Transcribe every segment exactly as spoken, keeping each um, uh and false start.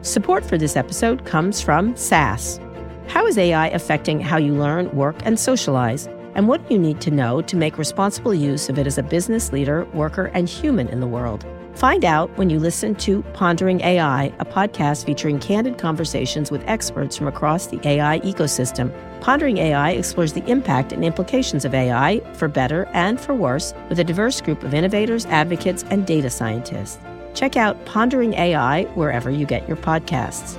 Support for this episode comes from S A S. How is A I affecting how you learn, work, and socialize? And what do you need to know to make responsible use of it as a business leader, worker, and human in the world? Find out when you listen to Pondering A I, a podcast featuring candid conversations with experts from across the A I ecosystem. Pondering A I explores the impact and implications of A I, for better and for worse, with a diverse group of innovators, advocates, and data scientists. Check out Pondering A I wherever you get your podcasts.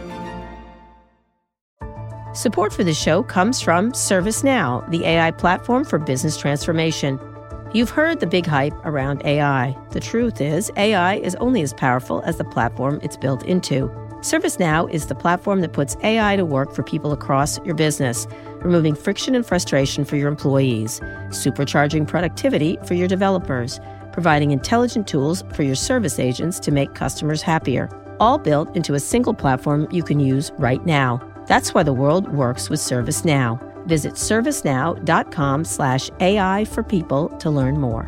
Support for this show comes from ServiceNow, the A I platform for business transformation. You've heard the big hype around A I. The truth is, A I is only as powerful as the platform it's built into. ServiceNow is the platform that puts A I to work for people across your business, removing friction and frustration for your employees, supercharging productivity for your developers, providing intelligent tools for your service agents to make customers happier, all built into a single platform you can use right now. That's why the world works with ServiceNow. Visit servicenow.com slash AI for people to learn more.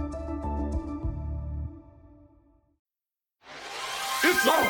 It's on!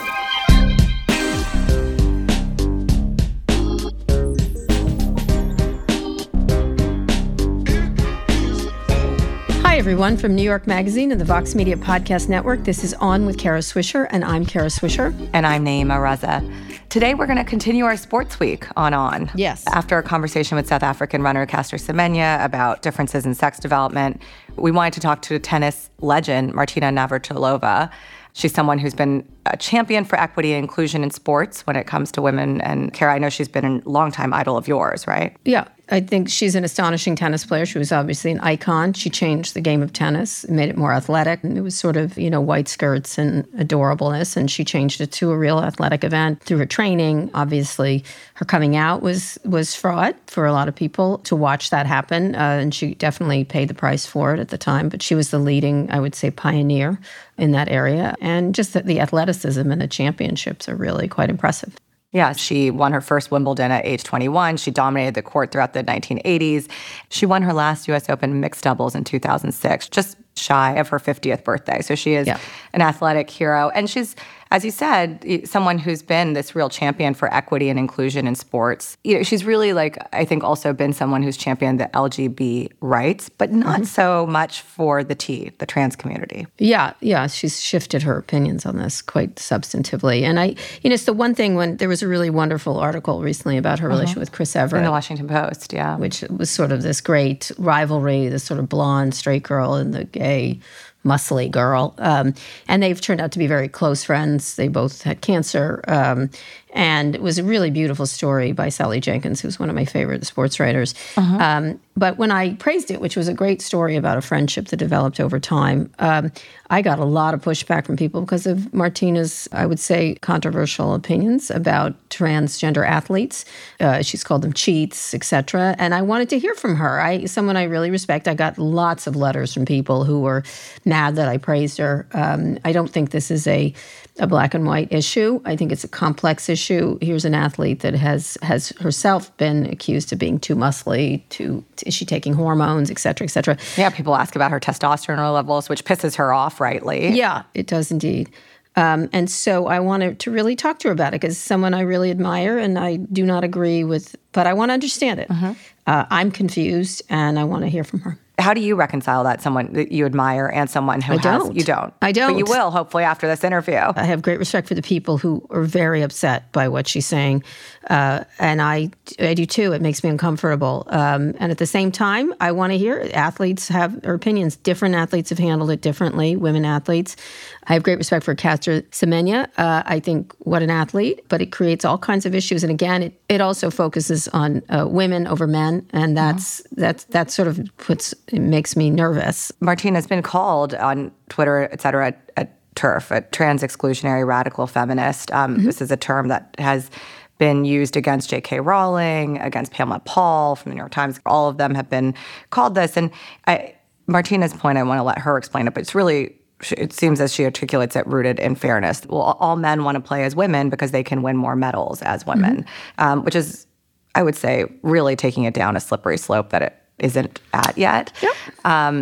Hi, everyone, from New York Magazine and the Vox Media Podcast Network. This is On with Kara Swisher, and I'm Kara Swisher. And I'm Naeema Raza. Today, we're going to continue our sports week on On. Yes. After a conversation with South African runner Caster Semenya about differences in sex development, we wanted to talk to tennis legend Martina Navratilova. She's someone who's been a champion for equity and inclusion in sports when it comes to women. And Kara, I know she's been a longtime idol of yours, right? Yeah, I think she's an astonishing tennis player. She was obviously an icon. She changed the game of tennis, made it more athletic. And it was sort of, you know, white skirts and adorableness. And she changed it to a real athletic event through her training. Obviously, her coming out was was fraught for a lot of people to watch that happen. Uh, and she definitely paid the price for it at the time. But she was the leading, I would say, pioneer in that area. And just the, the athleticism and the championships are really quite impressive. Yeah, she won her first Wimbledon at age twenty-one. She dominated the court throughout the nineteen eighties. She won her last U S Open mixed doubles in two thousand six, just shy of her fiftieth birthday. So she is yeah. an athletic hero. And she's, as you said, someone who's been this real champion for equity and inclusion in sports. You know, she's really, like, I think also been someone who's championed the L G B T rights, but not mm-hmm. so much for the T, the trans community. Yeah, yeah. She's shifted her opinions on this quite substantively. And I, you know, it's the one thing when there was a really wonderful article recently about her mm-hmm. relation with Chris Evert. In the Washington Post, yeah. Which was sort of this great rivalry, this sort of blonde, straight girl and the gay, muscly girl. Um, and they've turned out to be very close friends. They both had cancer. Um, and it was a really beautiful story by Sally Jenkins, who's one of my favorite sports writers. Uh-huh. Um, but when I praised it, which was a great story about a friendship that developed over time, um, I got a lot of pushback from people because of Martina's, I would say, controversial opinions about transgender athletes. Uh, she's called them cheats, et cetera. And I wanted to hear from her. I, someone I really respect. I got lots of letters from people who were mad that I praised her. Um, I don't think this is a a black and white issue. I think it's a complex issue. Here's an athlete that has has herself been accused of being too muscly, too, is she taking hormones, et cetera, et cetera. Yeah, people ask about her testosterone levels, which pisses her off, rightly. Yeah, it does indeed. Um, and so I wanted to really talk to her about it because someone I really admire and I do not agree with, but I want to understand it. Uh-huh. Uh, I'm confused and I want to hear from her. How do you reconcile that, someone that you admire and someone who I has... don't. You don't. I don't. But you will, hopefully, after this interview. I have great respect for the people who are very upset by what she's saying. Uh, and I, I do too. It makes me uncomfortable. Um, and at the same time, I want to hear it. Athletes have their opinions. Different athletes have handled it differently, women athletes. I have great respect for Caster Semenya. Uh, I think what an athlete, but it creates all kinds of issues. And again, it, it also focuses on uh, women over men. And that's, mm-hmm. that's, that sort of puts, it makes me nervous. Martina's been called on Twitter, et cetera, a, a TERF, a trans exclusionary radical feminist. Um, mm-hmm. This is a term that has been used against J K Rowling, against Pamela Paul from the New York Times. All of them have been called this. And I, Martina's point, I want to let her explain it, but it's really, it seems as she articulates it, rooted in fairness. Well, all men want to play as women because they can win more medals as women, mm-hmm. um, which is, I would say, really taking it down a slippery slope that it isn't at yet. Yep. Um,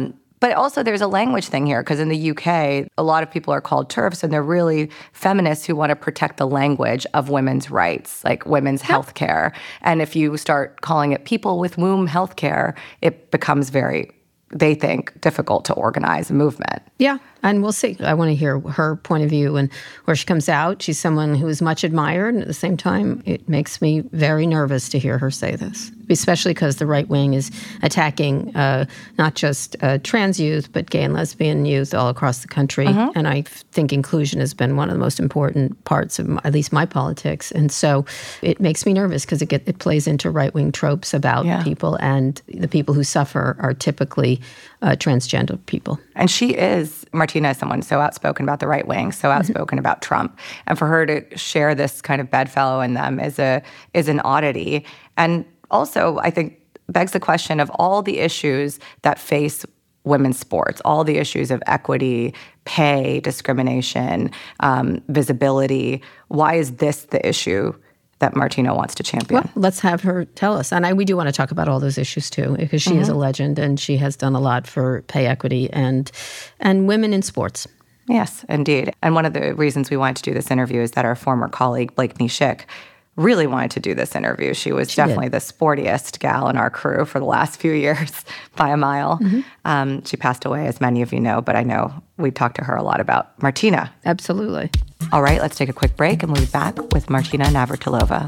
But also there's a language thing here, because in the U K, a lot of people are called TERFs, and they're really feminists who want to protect the language of women's rights, like women's yeah. health care. And if you start calling it people with womb health care, it becomes very, they think, difficult to organize a movement. Yeah, and we'll see. I want to hear her point of view and where she comes out. She's someone who is much admired, and at the same time, it makes me very nervous to hear her say this, especially because the right wing is attacking uh, not just uh, trans youth, but gay and lesbian youth all across the country. Uh-huh. And I think inclusion has been one of the most important parts of my, at least my politics. And so it makes me nervous because it, get, it plays into right-wing tropes about yeah. people, and the people who suffer are typically uh, transgender people. And she is, Martina is someone so outspoken about the right wing, so outspoken mm-hmm. about Trump. And for her to share this kind of bedfellow in them is a is an oddity. And also, I think, begs the question of all the issues that face women's sports, all the issues of equity, pay, discrimination, um, visibility. Why is this the issue that Martina wants to champion? Well, let's have her tell us. And I, we do want to talk about all those issues too, because she mm-hmm. is a legend and she has done a lot for pay equity and and women in sports. Yes, indeed. And one of the reasons we wanted to do this interview is that our former colleague, Blakeney Schick, really wanted to do this interview. She was she definitely did. the sportiest gal in our crew for the last few years by a mile. Mm-hmm. Um, she passed away, as many of you know, but I know we talked to her a lot about Martina. Absolutely. All right, let's take a quick break and we'll be back with Martina Navratilova.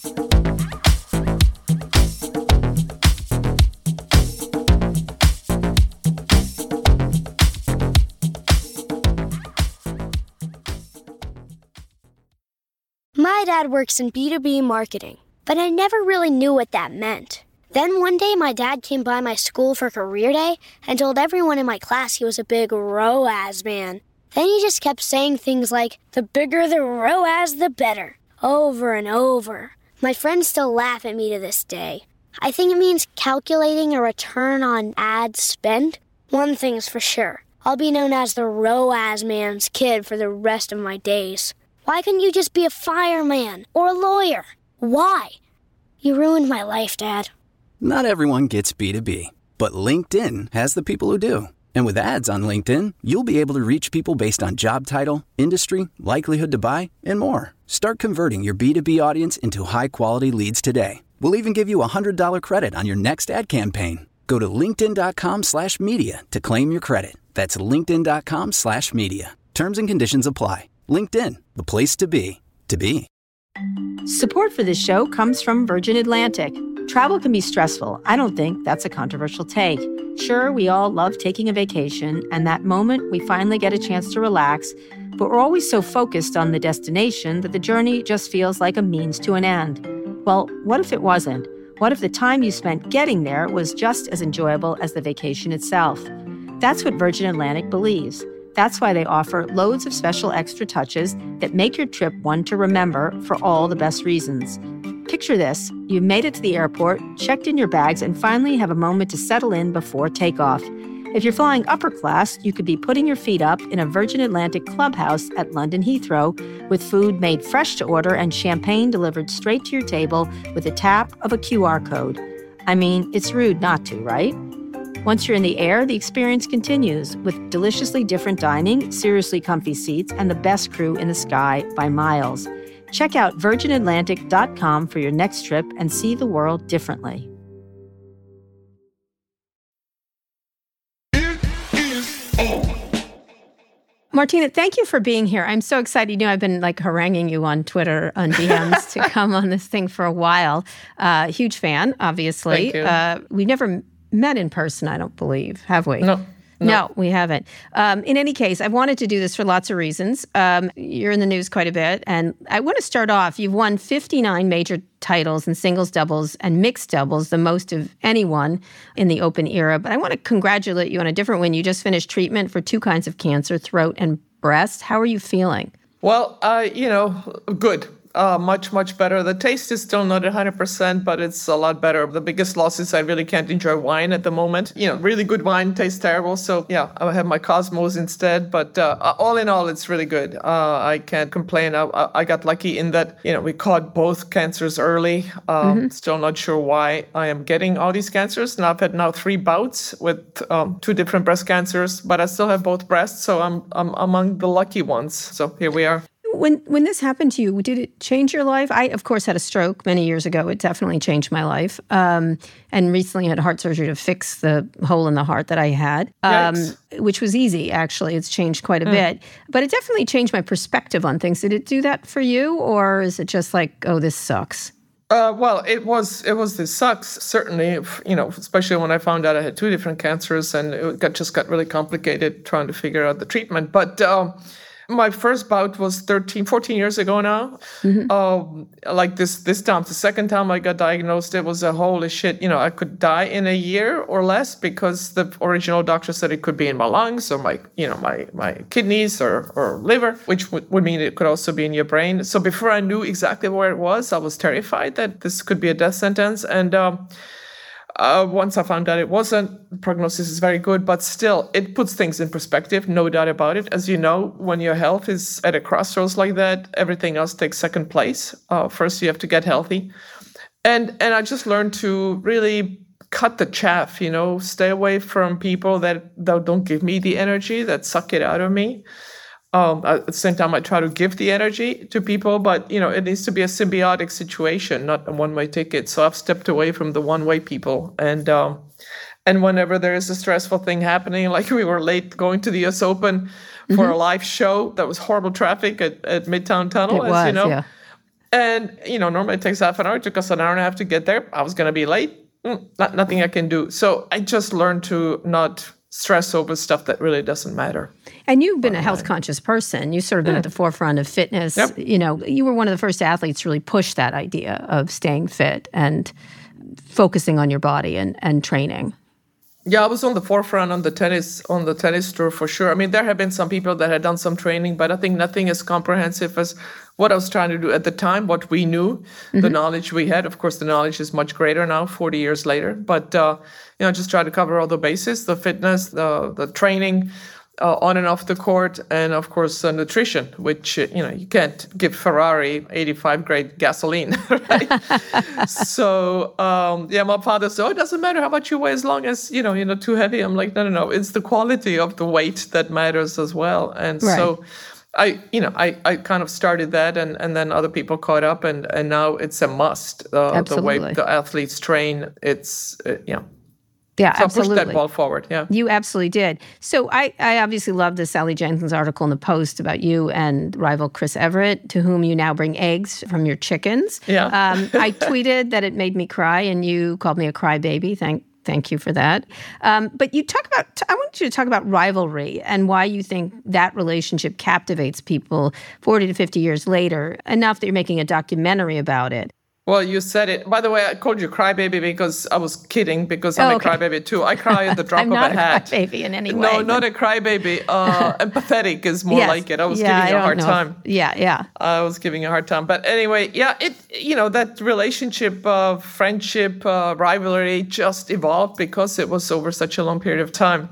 My dad works in B two B marketing, but I never really knew what that meant. Then one day my dad came by my school for career day and told everyone in my class he was a big R O A S man. Then he just kept saying things like, the bigger the R O A S, the better, over and over. My friends still laugh at me to this day. I think it means calculating a return on ad spend. One thing's for sure, I'll be known as the R O A S man's kid for the rest of my days. Why couldn't you just be a fireman or a lawyer? Why? You ruined my life, Dad. Not everyone gets B two B, but LinkedIn has the people who do. And with ads on LinkedIn, you'll be able to reach people based on job title, industry, likelihood to buy, and more. Start converting your B two B audience into high-quality leads today. We'll even give you a one hundred dollars credit on your next ad campaign. Go to linkedin.com slash media to claim your credit. That's linkedin.com slash media. Terms and conditions apply. LinkedIn, the place to be, to be. Support for this show comes from Virgin Atlantic. Travel can be stressful. I don't think that's a controversial take. Sure, we all love taking a vacation, and that moment we finally get a chance to relax, but we're always so focused on the destination that the journey just feels like a means to an end. Well, what if it wasn't? What if the time you spent getting there was just as enjoyable as the vacation itself? That's what Virgin Atlantic believes. That's why they offer loads of special extra touches that make your trip one to remember for all the best reasons. Picture this. You've made it to the airport, checked in your bags, and finally have a moment to settle in before takeoff. If you're flying upper class, you could be putting your feet up in a Virgin Atlantic clubhouse at London Heathrow with food made fresh to order and champagne delivered straight to your table with a tap of a Q R code. I mean, it's rude not to, right? Once you're in the air, the experience continues with deliciously different dining, seriously comfy seats, and the best crew in the sky by miles. Check out virgin atlantic dot com for your next trip and see the world differently. Martina, thank you for being here. I'm so excited. You know, I've been like haranguing you on Twitter, on D Ms to come on this thing for a while. Uh, huge fan, obviously. Thank you. Uh, we never met in person, I don't believe, have we? No. No, no we haven't. Um, in any case, I've wanted to do this for lots of reasons. Um, you're in the news quite a bit, and I want to start off. You've won fifty-nine major titles in singles, doubles, and mixed doubles, the most of anyone in the open era. But I want to congratulate you on a different win. You just finished treatment for two kinds of cancer, throat and breast. How are you feeling? Well, uh, you know, good. Uh, much, much better. The taste is still not one hundred percent, but it's a lot better. The biggest loss is I really can't enjoy wine at the moment. You know, really good wine tastes terrible. So yeah, I have my Cosmos instead. But uh, all in all, it's really good. Uh, I can't complain. I, I got lucky in that, you know, we caught both cancers early. Um, mm-hmm. Still not sure why I am getting all these cancers. Now I've had now three bouts with um, two different breast cancers, but I still have both breasts. So I'm, I'm among the lucky ones. So here we are. When when this happened to you, did it change your life? I, of course, had a stroke many years ago. It definitely changed my life. Um, and recently had heart surgery to fix the hole in the heart that I had, um, which was easy, actually. It's changed quite a mm. bit. But it definitely changed my perspective on things. Did it do that for you? Or is it just like, oh, this sucks? Uh, well, it was, it was, this sucks, certainly, you know, especially when I found out I had two different cancers and it got, just got really complicated trying to figure out the treatment. But um, my first bout was thirteen, fourteen years ago now. Mm-hmm. Um, like this this time, the second time I got diagnosed, it was a holy shit, you know, I could die in a year or less because the original doctor said it could be in my lungs or my, you know, my, my kidneys or, or liver, which would, would mean it could also be in your brain. So before I knew exactly where it was, I was terrified that this could be a death sentence. And um, Uh, once I found out it wasn't, the prognosis is very good, but still, it puts things in perspective, no doubt about it. As you know, when your health is at a crossroads like that, everything else takes second place. Uh, first, you have to get healthy. And and I just learned to really cut the chaff, you know, stay away from people that, that don't give me the energy, that suck it out of me. Um, at the same time, I try to give the energy to people, but, you know, it needs to be a symbiotic situation, not a one-way ticket. So I've stepped away from the one-way people. And um, and whenever there is a stressful thing happening, like we were late going to the U S Open mm-hmm. for a live show, that was horrible traffic at, at Midtown Tunnel, it as was, you know. Yeah. And, you know, normally it takes half an hour. It took us an hour and a half to get there. I was going to be late. Mm, not, nothing I can do. So I just learned to not stress over stuff that really doesn't matter. And you've been a health-conscious person. You've sort of been mm. at the forefront of fitness. Yep. You know, you were one of the first athletes to really push that idea of staying fit and focusing on your body and, and training. Yeah, I was on the forefront on the tennis on the tennis tour for sure. I mean, there have been some people that had done some training, but I think nothing as comprehensive as what I was trying to do at the time, what we knew, mm-hmm. the knowledge we had. Of course, the knowledge is much greater now, forty years later. But, uh, you know, just try to cover all the bases, the fitness, the the training, Uh, on and off the court, and of course uh, nutrition, which, uh, you know, you can't give Ferrari eighty-five grade gasoline, right? So, um, yeah, my father said, oh, it doesn't matter how much you weigh as long as, you know, you're not too heavy. I'm like, no, no, no, it's the quality of the weight that matters as well. And right. so I, you know, I, I kind of started that, and, and then other people caught up, and, and now it's a must. Uh, the way the athletes train, it's, uh, you know, Yeah, so absolutely. push that ball forward, yeah. You absolutely did. So I, I obviously love the Sally Jenkins article in the Post about you and rival Chris Everett, to whom you now bring eggs from your chickens. Yeah. um, I tweeted that it made me cry, and you called me a crybaby. Thank thank you for that. Um, but you talk about, I want you to talk about rivalry and why you think that relationship captivates people forty to fifty years later, enough that you're making a documentary about it. Well, you said it. By the way, I called you crybaby because I was kidding, because I'm oh, a okay. crybaby too. I cry at the drop I'm of not a hat. Crybaby in any way. No, but... not a crybaby. Uh, empathetic is more yes. like it. I was yeah, giving you I a hard know. time. Yeah, yeah. I was giving you a hard time. But anyway, yeah, it, you know, that relationship, uh, friendship, uh, rivalry just evolved because it was over such a long period of time.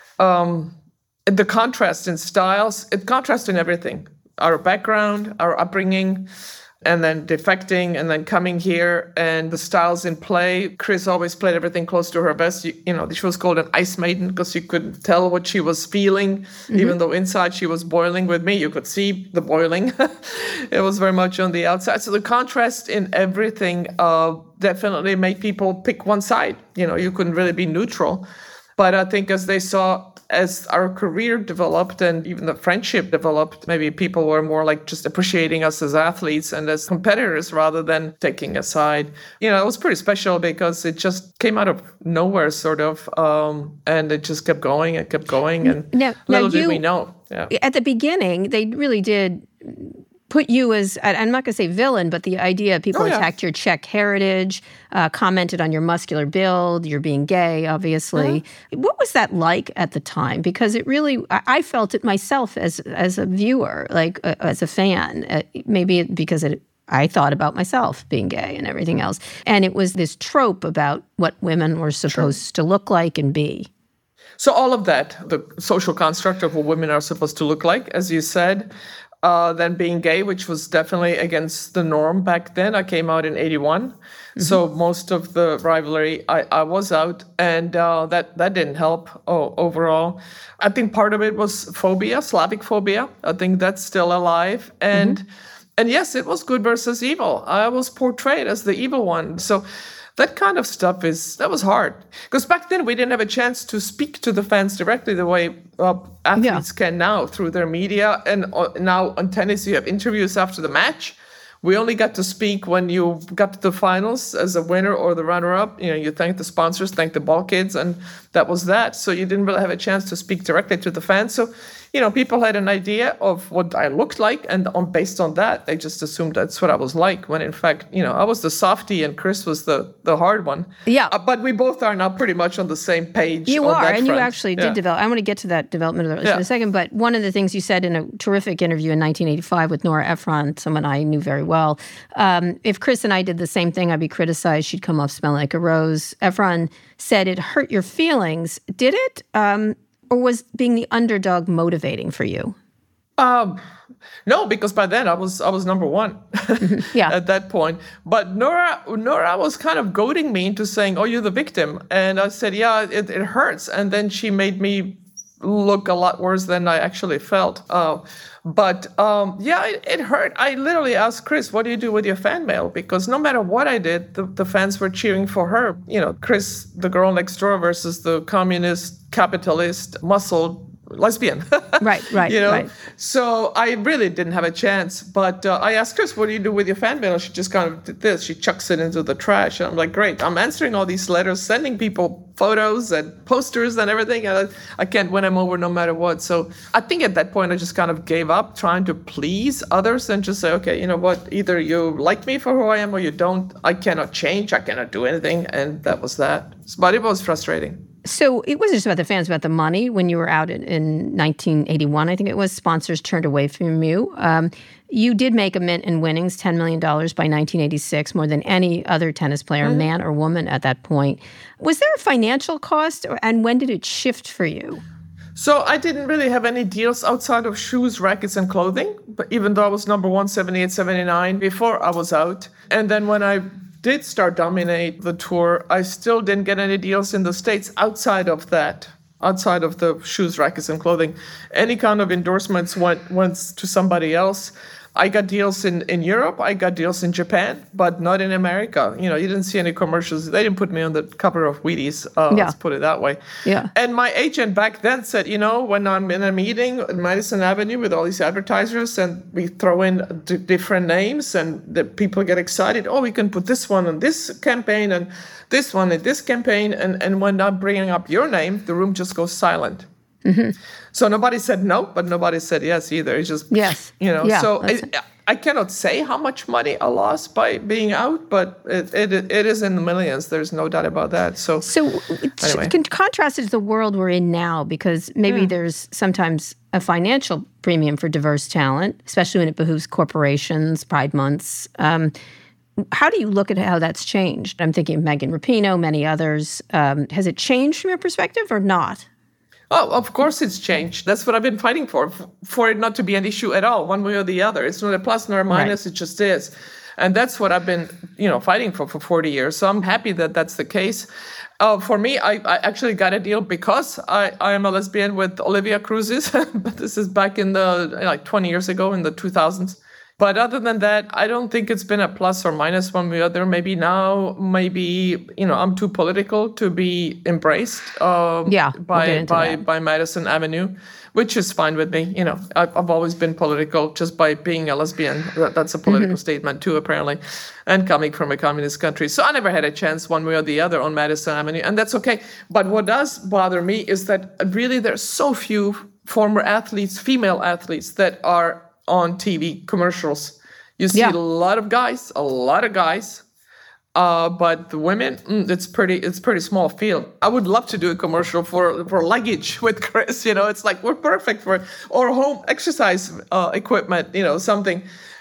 Um, the contrast in styles, it contrasts in everything. Our background, our upbringing, and then defecting, and then coming here, and the styles in play. Chris always played everything close to her best. You, you know, she was called an ice maiden because you could tell what she was feeling, mm-hmm. even though inside she was boiling. With me, you could see the boiling. It was very much on the outside. So the contrast in everything uh, definitely made people pick one side. You know, you couldn't really be neutral. But I think as they saw, as our career developed and even the friendship developed, maybe people were more like just appreciating us as athletes and as competitors rather than taking a side. You know, it was pretty special because it just came out of nowhere, sort of, um, and it just kept going and kept going. And now, little now you, did we know. Yeah. At the beginning, they really did put you as, I'm not going to say villain, but the idea people oh, yeah. attacked your Czech heritage, uh, commented on your muscular build, you're being gay, obviously. Uh-huh. What was that like at the time? Because it really, I felt it myself as as a viewer, like uh, as a fan. Uh, maybe it, because it, I thought about myself being gay and everything else. And it was this trope about what women were supposed sure. to look like and be. So all of that, the social construct of what women are supposed to look like, as you said, uh, then being gay, which was definitely against the norm back then. I came out in eighty-one. Mm-hmm. So most of the rivalry, I, I was out, and uh, that, that didn't help oh, overall. I think part of it was phobia, Slavic phobia. I think that's still alive. And mm-hmm. and yes, it was good versus evil. I was portrayed as the evil one. So that kind of stuff is, that was hard. Because back then we didn't have a chance to speak to the fans directly the way uh, athletes yeah. can now through their media. And uh, now on tennis, you have interviews after the match. We only got to speak when you got to the finals as a winner or the runner-up. You know, you thank the sponsors, thank the ball kids, and that was that. So you didn't really have a chance to speak directly to the fans. So, you know, people had an idea of what I looked like, and on, based on that, they just assumed that's what I was like, when in fact, you know, I was the softie and Chris was the, the hard one. Yeah. Uh, but we both are now pretty much on the same page. You on are, that and front. you actually did yeah. develop. I want to get to that development of the relationship yeah. in a second, but one of the things you said in a terrific interview in nineteen eighty-five with Nora Ephron, someone I knew very well, um, if Chris and I did the same thing, I'd be criticized. She'd come off smelling like a rose. Ephron said it hurt your feelings. Did it? Um, or was being the underdog motivating for you? Um, no, because by then I was I was number one yeah. at that point. But Nora Nora was kind of goading me into saying, "Oh, you're the victim," and I said, "Yeah, it, it hurts." And then she made me look a lot worse than I actually felt. Uh, but um, yeah, it, it hurt. I literally asked Chris, "What do you do with your fan mail?" Because no matter what I did, the, the fans were cheering for her. You know, Chris, the girl next door, versus the communist, capitalist, muscle lesbian. right, right, you know? right. So I really didn't have a chance. But uh, I asked Chris, what do you do with your fan mail? She just kind of did this. She chucks it into the trash. And I'm like, great. I'm answering all these letters, sending people photos and posters and everything. And I, I can't win them over no matter what. So I think at that point, I just kind of gave up trying to please others and just say, okay, you know what? Either you like me for who I am or you don't. I cannot change. I cannot do anything. And that was that. But it was frustrating. So it wasn't just about the fans, about the money. When you were out in, in nineteen eighty-one, I think it was, sponsors turned away from you. Um, you did make a mint in winnings, ten million dollars by nineteen eighty-six, more than any other tennis player, mm-hmm. man or woman at that point. Was there a financial cost, or, and when did it shift for you? So I didn't really have any deals outside of shoes, rackets, and clothing, but even though I was number one, seventy-eight, seventy-nine, before I was out. And then when I did start dominate the tour, I still didn't get any deals in the States outside of that, outside of the shoes, rackets, and clothing. Any kind of endorsements went, went to somebody else. I got deals in, in Europe, I got deals in Japan, but not in America. You know, you didn't see any commercials. They didn't put me on the cover of Wheaties, uh, yeah. let's put it that way. Yeah. And my agent back then said, you know, when I'm in a meeting at Madison Avenue with all these advertisers and we throw in d- different names and the people get excited, oh, we can put this one on this campaign and this one in this campaign. And, and when I'm bringing up your name, the room just goes silent. Mm-hmm. So nobody said no, but nobody said yes either. It's just, yes. you know, yeah, so I, I cannot say how much money I lost by being out, but it it, it is in the millions. There's no doubt about that. So, so anyway. Can contrast it to the world we're in now, because maybe yeah. there's sometimes a financial premium for diverse talent, especially when it behooves corporations, Pride Months. Um, How do you look at how that's changed? I'm thinking of Megan Rapinoe, many others. Um, has it changed from your perspective or not? Oh, of course it's changed. That's what I've been fighting for, for it not to be an issue at all, one way or the other. It's not a plus nor a minus, right. It just is. And that's what I've been, you know, fighting for for forty years. So I'm happy that that's the case. Uh, for me, I, I actually got a deal because I, I am a lesbian with Olivia Cruzes, but this is back in the, like twenty years ago in the two thousands. But other than that, I don't think it's been a plus or minus one way or the other. Maybe now, maybe, you know, I'm too political to be embraced um, yeah, by we'll by, by Madison Avenue, which is fine with me. You know, I've, I've always been political just by being a lesbian. That, that's a political mm-hmm. statement too, apparently, and coming from a communist country. So I never had a chance one way or the other on Madison Avenue, and that's okay. But what does bother me is that really there's so few former athletes, female athletes, that are on T V commercials. You see yeah. a lot of guys, a lot of guys, uh, but the women, mm, it's pretty, it's pretty small field. I would love to do a commercial for for luggage with Chris. You know, it's like we're perfect for it. Or home exercise uh, equipment. You know, something.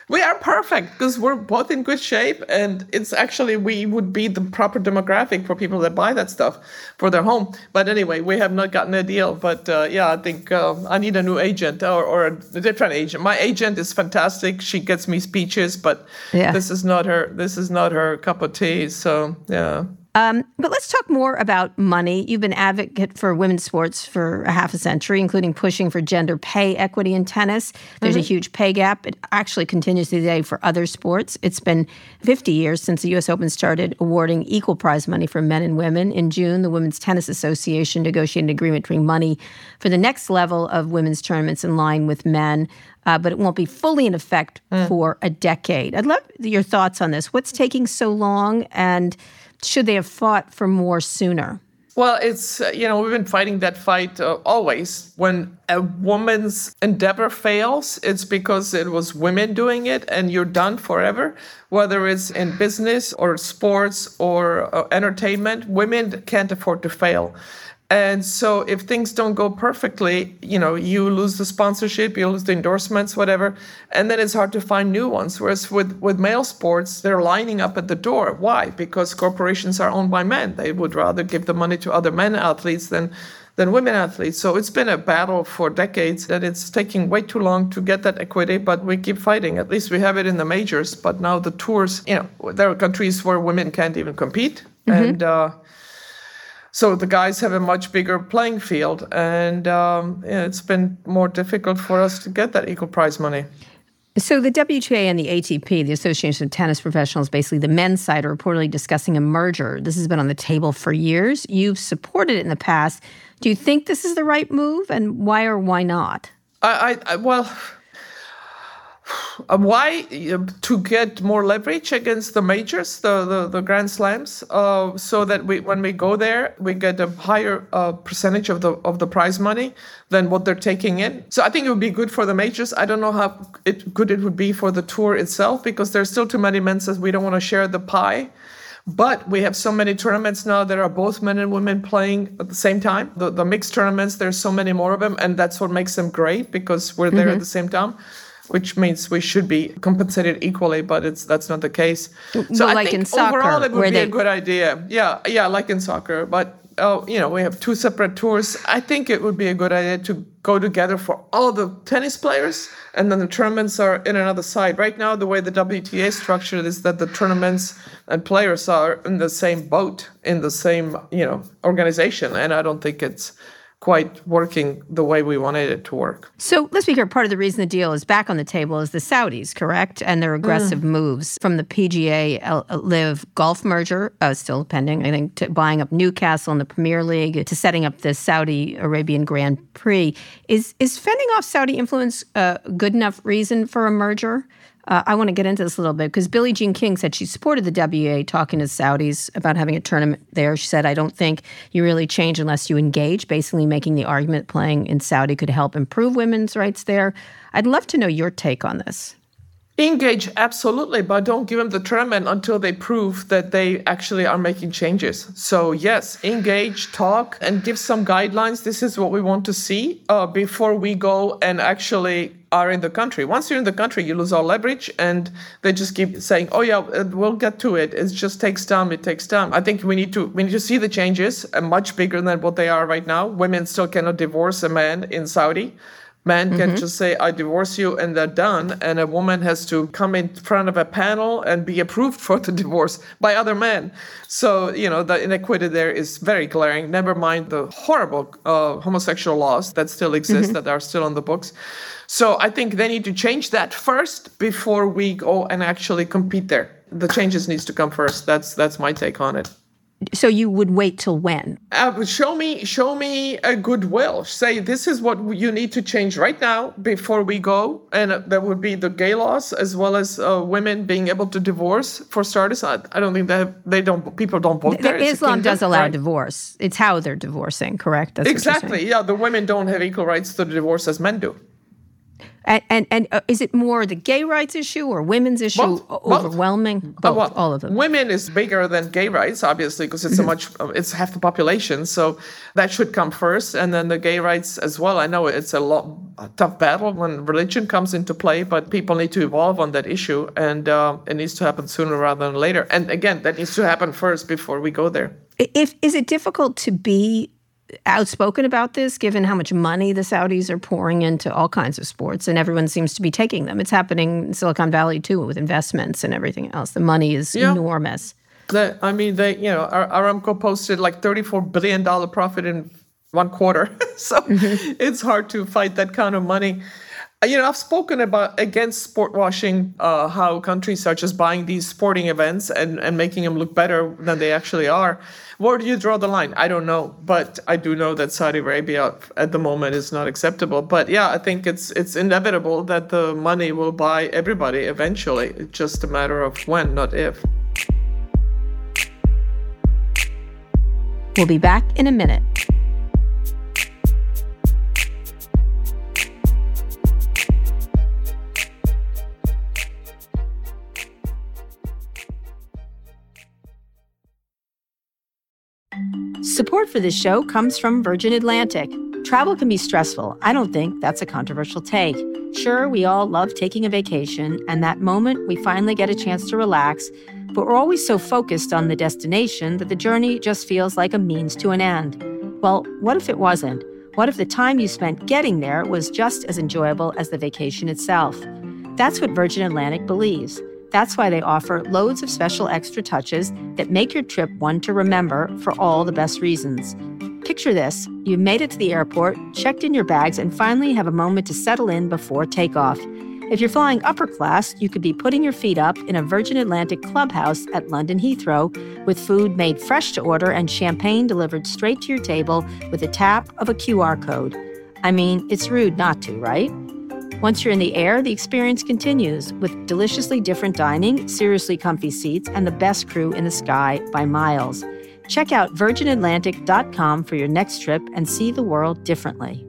We are perfect because we're both in good shape, and it's actually, we would be the proper demographic for people that buy that stuff for their home. But anyway, we have not gotten a deal. But uh, yeah, I think uh, I need a new agent or, or a different agent. My agent is fantastic. She gets me speeches, but yeah. this is not her. This is not her cup of tea. So yeah. Um, but let's talk more about money. You've been an advocate for women's sports for a half a century, including pushing for gender pay equity in tennis. There's mm-hmm. a huge pay gap. It actually continues today for other sports. It's been fifty years since the U S Open started awarding equal prize money for men and women. In June, the Women's Tennis Association negotiated an agreement to bring money for the next level of women's tournaments in line with men. Uh, but it won't be fully in effect mm. for a decade. I'd love your thoughts on this. What's taking so long, and should they have fought for more sooner? Well, it's, uh, you know, we've been fighting that fight uh, always. When a woman's endeavor fails, it's because it was women doing it and you're done forever. Whether it's in business or sports or uh, entertainment, women can't afford to fail. And so if things don't go perfectly, you know, you lose the sponsorship, you lose the endorsements, whatever, and then it's hard to find new ones. Whereas with, with male sports, they're lining up at the door. Why? Because corporations are owned by men. They would rather give the money to other men athletes than, than women athletes. So it's been a battle for decades that it's taking way too long to get that equity, but we keep fighting. At least we have it in the majors, but now the tours, you know, there are countries where women can't even compete. Mm-hmm. And, uh, So the guys have a much bigger playing field, and um, yeah, it's been more difficult for us to get that equal prize money. So the W T A and the A T P, the Association of Tennis Professionals, basically the men's side, are reportedly discussing a merger. This has been on the table for years. You've supported it in the past. Do you think this is the right move, and why or why not? I, I, I well... Uh, why? Uh, to get more leverage against the majors, the, the, the Grand Slams, uh, so that we, when we go there, we get a higher uh, percentage of the of the prize money than what they're taking in. So I think it would be good for the majors. I don't know how it, good it would be for the tour itself, because there's still too many men says we don't want to share the pie. But we have so many tournaments now that are both men and women playing at the same time. The, the mixed tournaments, there's so many more of them, and that's what makes them great, because we're there mm-hmm. at the same time. Which means we should be compensated equally, but it's that's not the case. So well, I like think in soccer, overall it would be they... a good idea. Yeah, yeah, like in soccer. But uh, you know, we have two separate tours. I think it would be a good idea to go together for all the tennis players, and then the tournaments are in another side. Right now, the way the W T A is structured is that the tournaments and players are in the same boat, in the same you know organization, and I don't think it's quite working the way we wanted it to work. So let's be clear, part of the reason the deal is back on the table is the Saudis, correct? And their aggressive mm. moves from the P G A Live Golf merger, uh, still pending, I think, to buying up Newcastle in the Premier League, to setting up the Saudi Arabian Grand Prix. Is, is fending off Saudi influence a good enough reason for a merger? Uh, I want to get into this a little bit because Billie Jean King said she supported the W A talking to Saudis about having a tournament there. She said, I don't think you really change unless you engage, basically making the argument playing in Saudi could help improve women's rights there. I'd love to know your take on this. Engage, absolutely, but don't give them the tournament until they prove that they actually are making changes. So yes, engage, talk, and give some guidelines. This is what we want to see uh, before we go and actually are in the country. Once you're in the country, you lose all leverage, and they just keep saying, oh yeah, we'll get to it. It just takes time, it takes time. I think we need to we need to see the changes, uh, much bigger than what they are right now. Women still cannot divorce a man in Saudi. Men can mm-hmm. just say, I divorce you, and they're done. And a woman has to come in front of a panel and be approved for the divorce by other men. So, you know, the inequity there is very glaring. Never mind the horrible uh, homosexual laws that still exist, mm-hmm. that are still on the books. So I think they need to change that first before we go and actually compete there. The changes needs to come first. That's that's my take on it. So you would wait till when? Uh, show me, show me a goodwill. Say this is what you need to change right now before we go, and uh, that would be the gay laws as well as uh, women being able to divorce. For starters, I, I don't think that they don't. People don't vote the, there. Islam does allow right? divorce. It's how they're divorcing, correct? That's exactly. Yeah, the women don't have equal rights to divorce as men do. And and, and uh, is it more the gay rights issue or women's issue Both, overwhelming? Both. Both, Uh, well, all of them. Women is bigger than gay rights, obviously, because it's Mm-hmm. a much it's half the population. So that should come first, and then the gay rights as well. I know it's a lot a tough battle when religion comes into play, but people need to evolve on that issue, and uh, it needs to happen sooner rather than later. And again, that needs to happen first before we go there. If is it difficult to be outspoken about this, given how much money the Saudis are pouring into all kinds of sports, and everyone seems to be taking them? It's happening in Silicon Valley too, with investments and everything else. The money is Yeah. enormous. The, I mean, they you know, Ar- Aramco posted like thirty-four billion dollars profit in one quarter, so mm-hmm. it's hard to fight that kind of money. You know, I've spoken about against sport washing, uh, how countries are just buying these sporting events and, and making them look better than they actually are. Where do you draw the line? I don't know, but I do know that Saudi Arabia at the moment is not acceptable. But yeah, I think it's it's inevitable that the money will buy everybody eventually. It's just a matter of when, not if. We'll be back in a minute. Support for this show comes from Virgin Atlantic. Travel can be stressful. I don't think that's a controversial take. Sure, we all love taking a vacation, and that moment we finally get a chance to relax, but we're always so focused on the destination that the journey just feels like a means to an end. Well, what if it wasn't? What if the time you spent getting there was just as enjoyable as the vacation itself? That's what Virgin Atlantic believes. That's why they offer loads of special extra touches that make your trip one to remember for all the best reasons. Picture this. You've made it to the airport, checked in your bags, and finally have a moment to settle in before takeoff. If you're flying upper class, you could be putting your feet up in a Virgin Atlantic clubhouse at London Heathrow with food made fresh to order and champagne delivered straight to your table with a tap of a Q R code. I mean, it's rude not to, right? Once you're in the air, the experience continues with deliciously different dining, seriously comfy seats, and the best crew in the sky by miles. Check out virgin atlantic dot com for your next trip and see the world differently.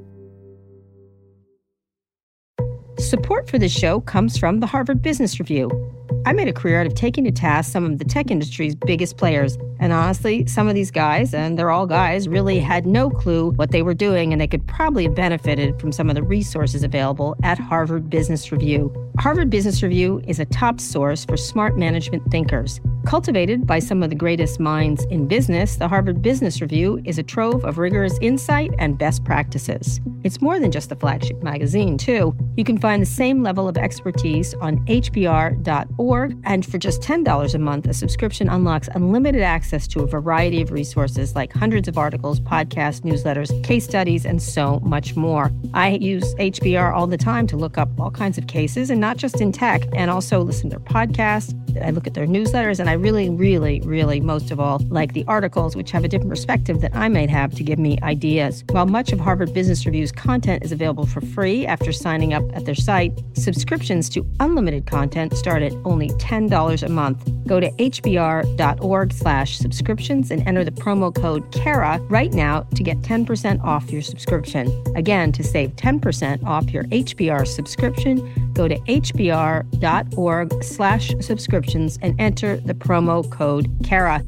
Support for this show comes from the Harvard Business Review. I made a career out of taking to task some of the tech industry's biggest players. And honestly, some of these guys, and they're all guys, really had no clue what they were doing, and they could probably have benefited from some of the resources available at Harvard Business Review. Harvard Business Review is a top source for smart management thinkers. Cultivated by some of the greatest minds in business, the Harvard Business Review is a trove of rigorous insight and best practices. It's more than just a flagship magazine, too. You can find the same level of expertise on H B R dot org, and for just ten dollars a month, a subscription unlocks unlimited access to a variety of resources like hundreds of articles, podcasts, newsletters, case studies, and so much more. I use H B R all the time to look up all kinds of cases, and not just in tech, and also listen to their podcasts. I look at their newsletters, and I really, really, really, most of all, like the articles, which have a different perspective that I might have to give me ideas. While much of Harvard Business Review's content is available for free after signing up at their site, subscriptions to unlimited content start at only ten dollars a month. Go to H B R dot org slash subscriptions and enter the promo code Kara right now to get ten percent off your subscription. Again, to save ten percent off your H B R subscription, go to H B R dot org slash subscriptions and enter the promo code Kara.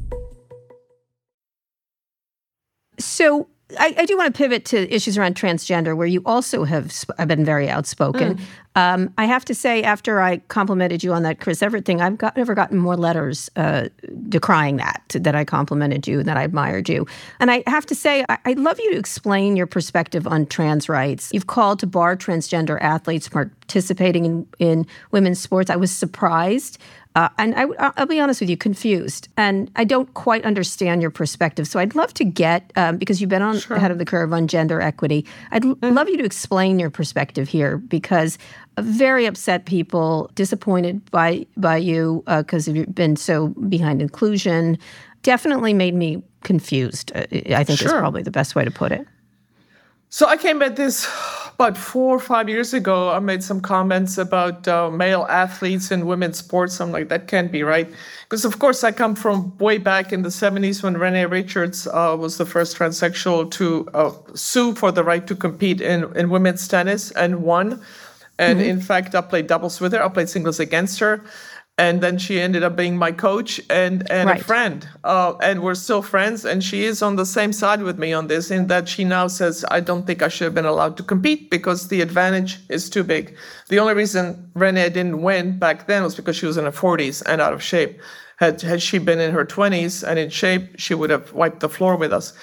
So I, I do want to pivot to issues around transgender, where you also have sp- been very outspoken. Mm. Um, I have to say, after I complimented you on that Chris Everett thing, I've got, never gotten more letters uh, decrying that, that I complimented you, that I admired you. And I have to say, I, I'd love you to explain your perspective on trans rights. You've called to bar transgender athletes from participating in, in women's sports. I was surprised. Uh, and I, I'll be honest with you, confused. And I don't quite understand your perspective. So I'd love to get, um, because you've been on sure. ahead of the curve on gender equity, I'd l- mm-hmm. love you to explain your perspective here, because very upset people, disappointed by, by you because uh, you've been so behind inclusion, definitely made me confused, uh, I think sure. is probably the best way to put it. So I came at this about four or five years ago. I made some comments about uh, male athletes in women's sports. I'm like, that can't be right. Because, of course, I come from way back in the seventies when Renee Richards uh, was the first transsexual to uh, sue for the right to compete in, in women's tennis and won. And Mm-hmm. in fact, I played doubles with her. I played singles against her. And then she ended up being my coach and, and Right. a friend. Uh, and we're still friends. And she is on the same side with me on this, in that she now says, I don't think I should have been allowed to compete because the advantage is too big. The only reason Renee didn't win back then was because she was in her forties and out of shape. Had, had she been in her twenties and in shape, she would have wiped the floor with us.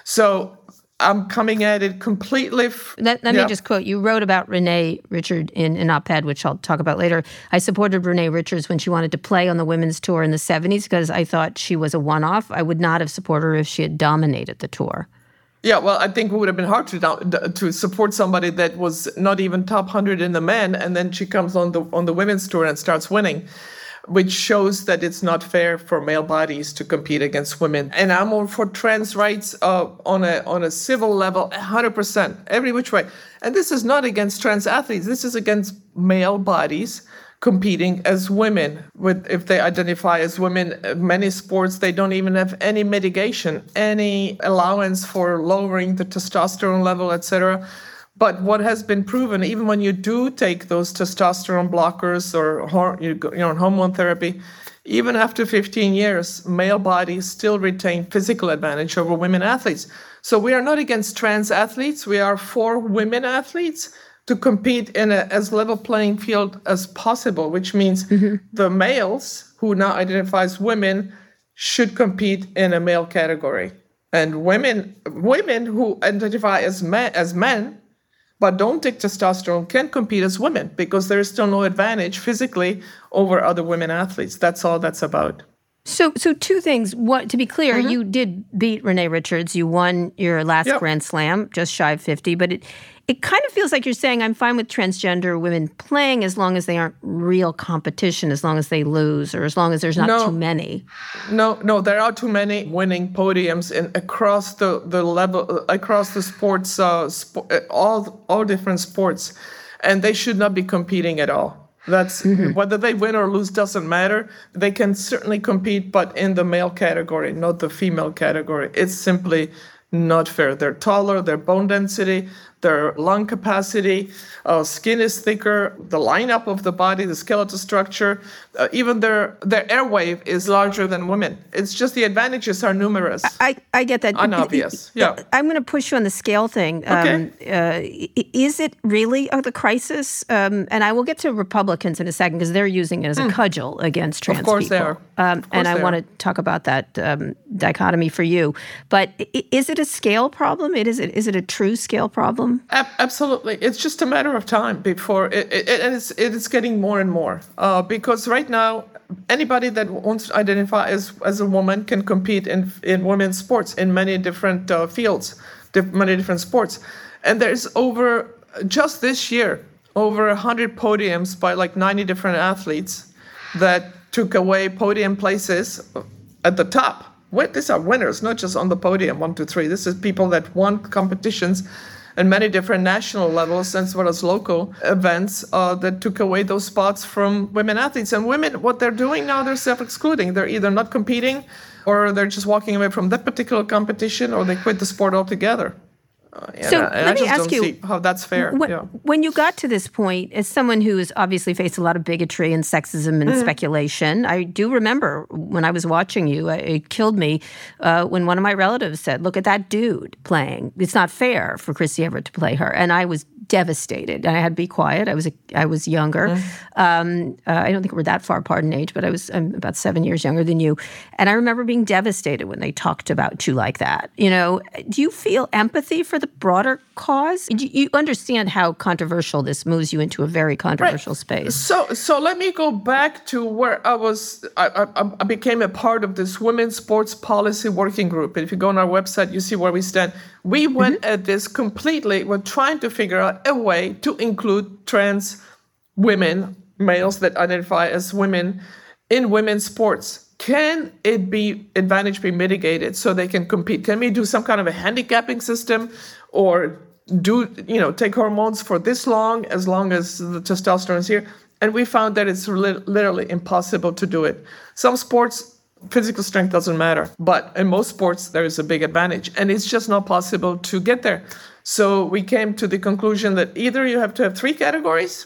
So I'm coming at it completely. F- Let, let yeah. me just quote. You wrote about Renee Richards in an op-ed, which I'll talk about later. I supported Renee Richards when she wanted to play on the women's tour in the seventies because I thought she was a one-off. I would not have supported her if she had dominated the tour. Yeah, well, I think it would have been hard to to support somebody that was not even top one hundred in the men, and then she comes on the on the women's tour and starts winning, which shows that it's not fair for male bodies to compete against women. And I'm all for trans rights uh, on a on a civil level, one hundred percent, every which way. And this is not against trans athletes. This is against male bodies competing as women. With if they identify as women, many sports, they don't even have any mitigation, any allowance for lowering the testosterone level, et cetera. But what has been proven, even when you do take those testosterone blockers or you know, hormone therapy, even after fifteen years, male bodies still retain physical advantage over women athletes. So we are not against trans athletes. We are for women athletes to compete in a as level playing field as possible, which means mm-hmm. the males who now identify as women should compete in a male category. And women women who identify as men, as men but don't take testosterone can compete as women because there is still no advantage physically over other women athletes. That's all that's about. So, so two things. What to be clear, Mm-hmm. you did beat Renee Richards. You won your last Yep. Grand Slam, just shy of fifty. But it, it kind of feels like you're saying, I'm fine with transgender women playing as long as they aren't real competition, as long as they lose, or as long as there's not No. too many. No, no, there are too many winning podiums in across the, the level, across the sports, uh, sp- all all different sports, and they should not be competing at all. That's mm-hmm. whether they win or lose doesn't matter. They can certainly compete, but in the male category, not the female category. It's simply not fair. They're taller, their bone density, their lung capacity, uh, skin is thicker, the lineup of the body, the skeletal structure, uh, even their their airwave is larger than women. It's just the advantages are numerous. I, I get that. Unobvious, yeah. I'm going to push you on the scale thing. Okay. Um, uh, is it really uh, the crisis? Um, and I will get to Republicans in a second because they're using it as a cudgel against trans people. Of course they are. Um, Of course and I they want are. to talk about that um, dichotomy for you. But i- is it a scale problem? It is. It is it a true scale problem? Ab- absolutely, it's just a matter of time before it, it, it and it's it's getting more and more. Uh, because right now, anybody that wants to identify as as a woman can compete in in women's sports in many different uh, fields, diff- many different sports, and there's over just this year over a hundred podiums by like ninety different athletes that took away podium places at the top. Wait, these are winners, not just on the podium, one, two, three. This is people that won competitions and many different national levels as well as local events uh, that took away those spots from women athletes. And women, what they're doing now, they're self-excluding. They're either not competing or they're just walking away from that particular competition or they quit the sport altogether. Uh, and So I, and let I me just ask don't you, see how that's fair. When, yeah. when you got to this point, as someone who has obviously faced a lot of bigotry and sexism and Mm. speculation, I do remember when I was watching you, it killed me uh, when one of my relatives said, look at that dude playing. It's not fair for Chrissy Everett to play her. And I was devastated. And I had to be quiet. I was a, I was younger. Mm. Um, uh, I don't think we're that far apart in age, but I was I'm about seven years younger than you. And I remember being devastated when they talked about you like that. You know, do you feel empathy for the broader cause? You, you understand how controversial this moves you into a very controversial Right. space. So, so let me go back to where I was. I, I, I became a part of this women's sports policy working group. And if you go on our website, you see where we stand. We went mm-hmm. at this completely. We're trying to figure out a way to include trans women, males that identify as women, in women's sports. Can it be advantage be mitigated so they can compete? Can we do some kind of a handicapping system, or do you know take hormones for this long as long as the testosterone is here? And we found that it's li- literally impossible to do it. Some sports, physical strength doesn't matter, but in most sports there is a big advantage, and it's just not possible to get there. So we came to the conclusion that either you have to have three categories,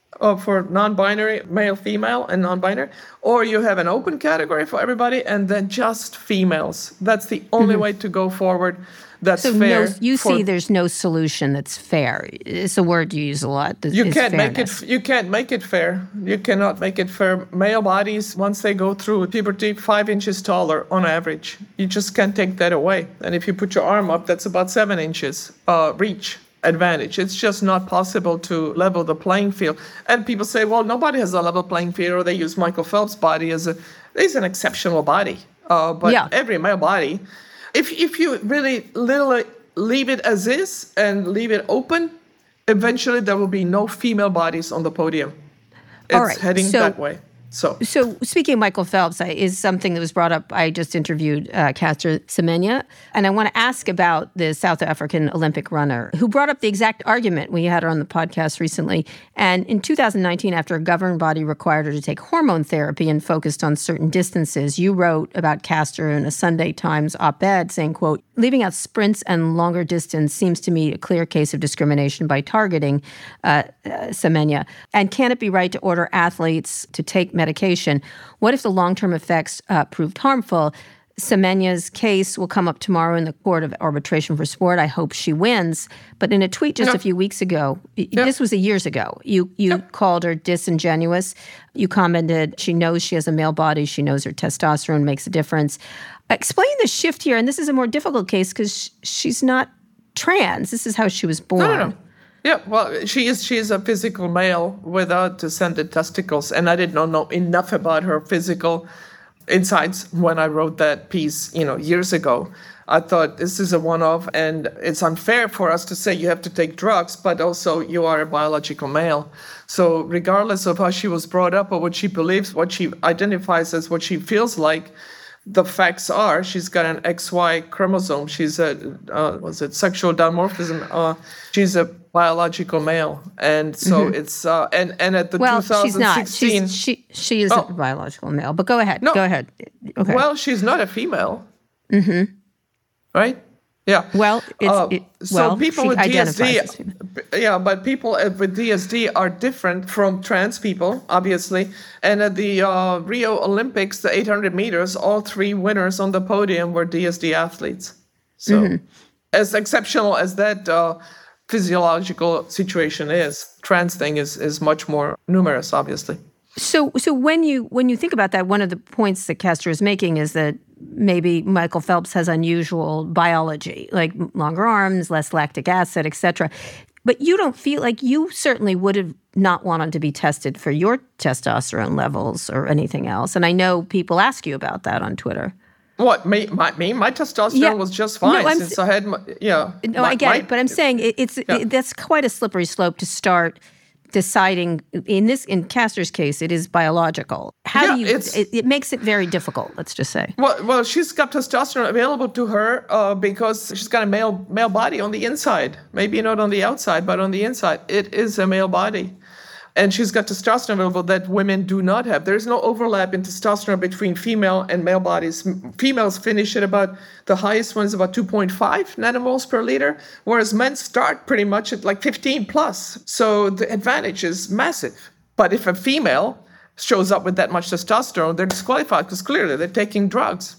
uh, for non-binary, male, female, and non-binary, or you have an open category for everybody, and then just females. That's the only mm-hmm. way to go forward. That's so fair. No, you for, see, there's no solution that's fair. It's a word you use a lot. You can't fairness. make it. You can't make it fair. You cannot make it fair. Male bodies, once they go through puberty, five inches taller on average. You just can't take that away. And if you put your arm up, that's about seven inches uh, reach advantage. It's just not possible to level the playing field. And people say, well, nobody has a level playing field, or they use Michael Phelps' body as a. He's an exceptional body, uh, but yeah. every male body. If if you really literally leave it as is and leave it open, eventually there will be no female bodies on the podium. It's All right. heading so, that way. So, so speaking of Michael Phelps, is something that was brought up. I just interviewed uh, Caster Semenya, and I want to ask about the South African Olympic runner who brought up the exact argument. We had her on the podcast recently. And in two thousand nineteen, after a governing body required her to take hormone therapy and focused on certain distances, you wrote about Caster in a Sunday Times op-ed saying, quote, leaving out sprints and longer distance seems to me a clear case of discrimination by targeting uh, uh, Semenya. And can it be right to order athletes to take medication? What if the long-term effects uh, proved harmful? Semenya's case will come up tomorrow in the Court of Arbitration for Sport. I hope she wins. But in a tweet just no. a few weeks ago, yeah. this was a years ago, you you yeah. called her disingenuous. You commented, she knows she has a male body. She knows her testosterone makes a difference. Explain the shift here. And this is a more difficult case because she's not trans. This is how she was born. No, no, no. Yeah, well, she is she is a physical male without descended testicles. And I did not know enough about her physical insights when I wrote that piece, you know, years ago. I thought this is a one-off, and it's unfair for us to say you have to take drugs, but also you are a biological male. So regardless of how she was brought up or what she believes, what she identifies as, what she feels like, the facts are she's got an X Y chromosome. She's a, uh, was it sexual dimorphism? Uh, she's a biological male. And so mm-hmm. it's, uh, and, and at the well, twenty sixteen. She's not. She's, she, she is oh. a biological male, but go ahead. No. Go ahead. Okay. Well, she's not a female. Mm-hmm. Right? Yeah. Well, it's, uh, it, so well, people with D S D, yeah, but people with D S D are different from trans people, obviously. And at the uh, Rio Olympics, the eight hundred meters, all three winners on the podium were D S D athletes. So, mm-hmm. as exceptional as that uh, physiological situation is, trans thing is is much more numerous, obviously. So, so when you when you think about that, one of the points that Caster is making is that maybe Michael Phelps has unusual biology, like longer arms, less lactic acid, et cetera. But you don't feel like you certainly would have not wanted to be tested for your testosterone levels or anything else. And I know people ask you about that on Twitter. What, me? My, me? my testosterone yeah. was just fine no, since I had, my, yeah. No, my, I get my, it, but I'm saying it, it's yeah. it, that's quite a slippery slope to start deciding. In this, in Caster's case, it is biological. How yeah, do you? It, it makes it very difficult. Let's just say. Well, well, she's got testosterone available to her uh, because she's got a male male body on the inside. Maybe not on the outside, but on the inside, it is a male body, and she's got testosterone available that women do not have. There's no overlap in testosterone between female and male bodies. Females finish at about, the highest one is about two point five nanomoles per liter, whereas men start pretty much at like fifteen plus. So the advantage is massive. But if a female shows up with that much testosterone, they're disqualified because clearly they're taking drugs.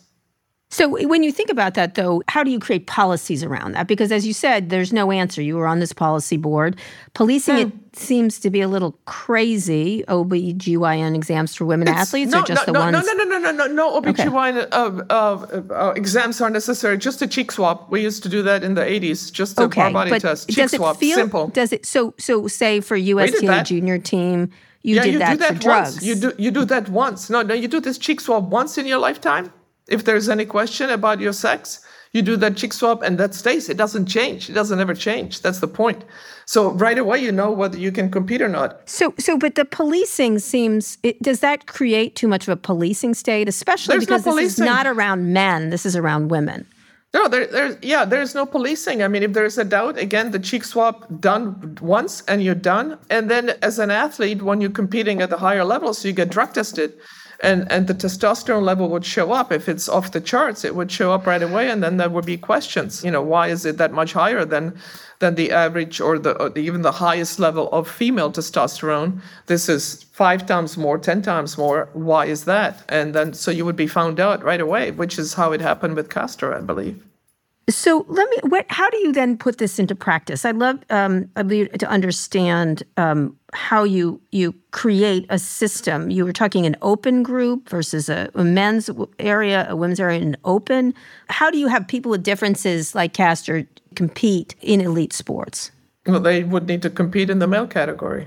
So when you think about that, though, how do you create policies around that? Because as you said, there's no answer. You were on this policy board. Policing hmm. it seems to be a little crazy. O B G Y N exams for women it's, athletes no, or just no, the no, ones? No, no, no, no, no, no. O B G Y N okay. uh, uh, uh, exams are necessary. Just a cheek swab. We used to do that in the eighties. Just a okay, body but test. Cheek does it swab. Feel, Simple. Does it? So, so say for U S T A junior team, you yeah, did you that, do that for once. drugs. You do you do that once. No, no, you do this cheek swab once in your lifetime. If there's any question about your sex, you do that cheek swab and that stays. It doesn't change. It doesn't ever change. That's the point. So right away, you know whether you can compete or not. So, so, but the policing seems, it, does that create too much of a policing state, especially there's because no this is not around men, this is around women? No, there, there's yeah, there's no policing. I mean, if there's a doubt, again, the cheek swab done once and you're done. And then as an athlete, when you're competing at the higher levels, you get drug tested. And and the testosterone level would show up. If it's off the charts, it would show up right away, and then there would be questions. You know, why is it that much higher than than the average or the, or the even the highest level of female testosterone? This is five times more, ten times more. Why is that? And then so you would be found out right away, which is how it happened with Castor, I believe. So let me. What, how do you then put this into practice? I'd love, um, I'd love to understand um, how you you create a system. You were talking an open group versus a, a men's area, a women's area, and open. How do you have people with differences like Castor compete in elite sports? Well, they would need to compete in the male category.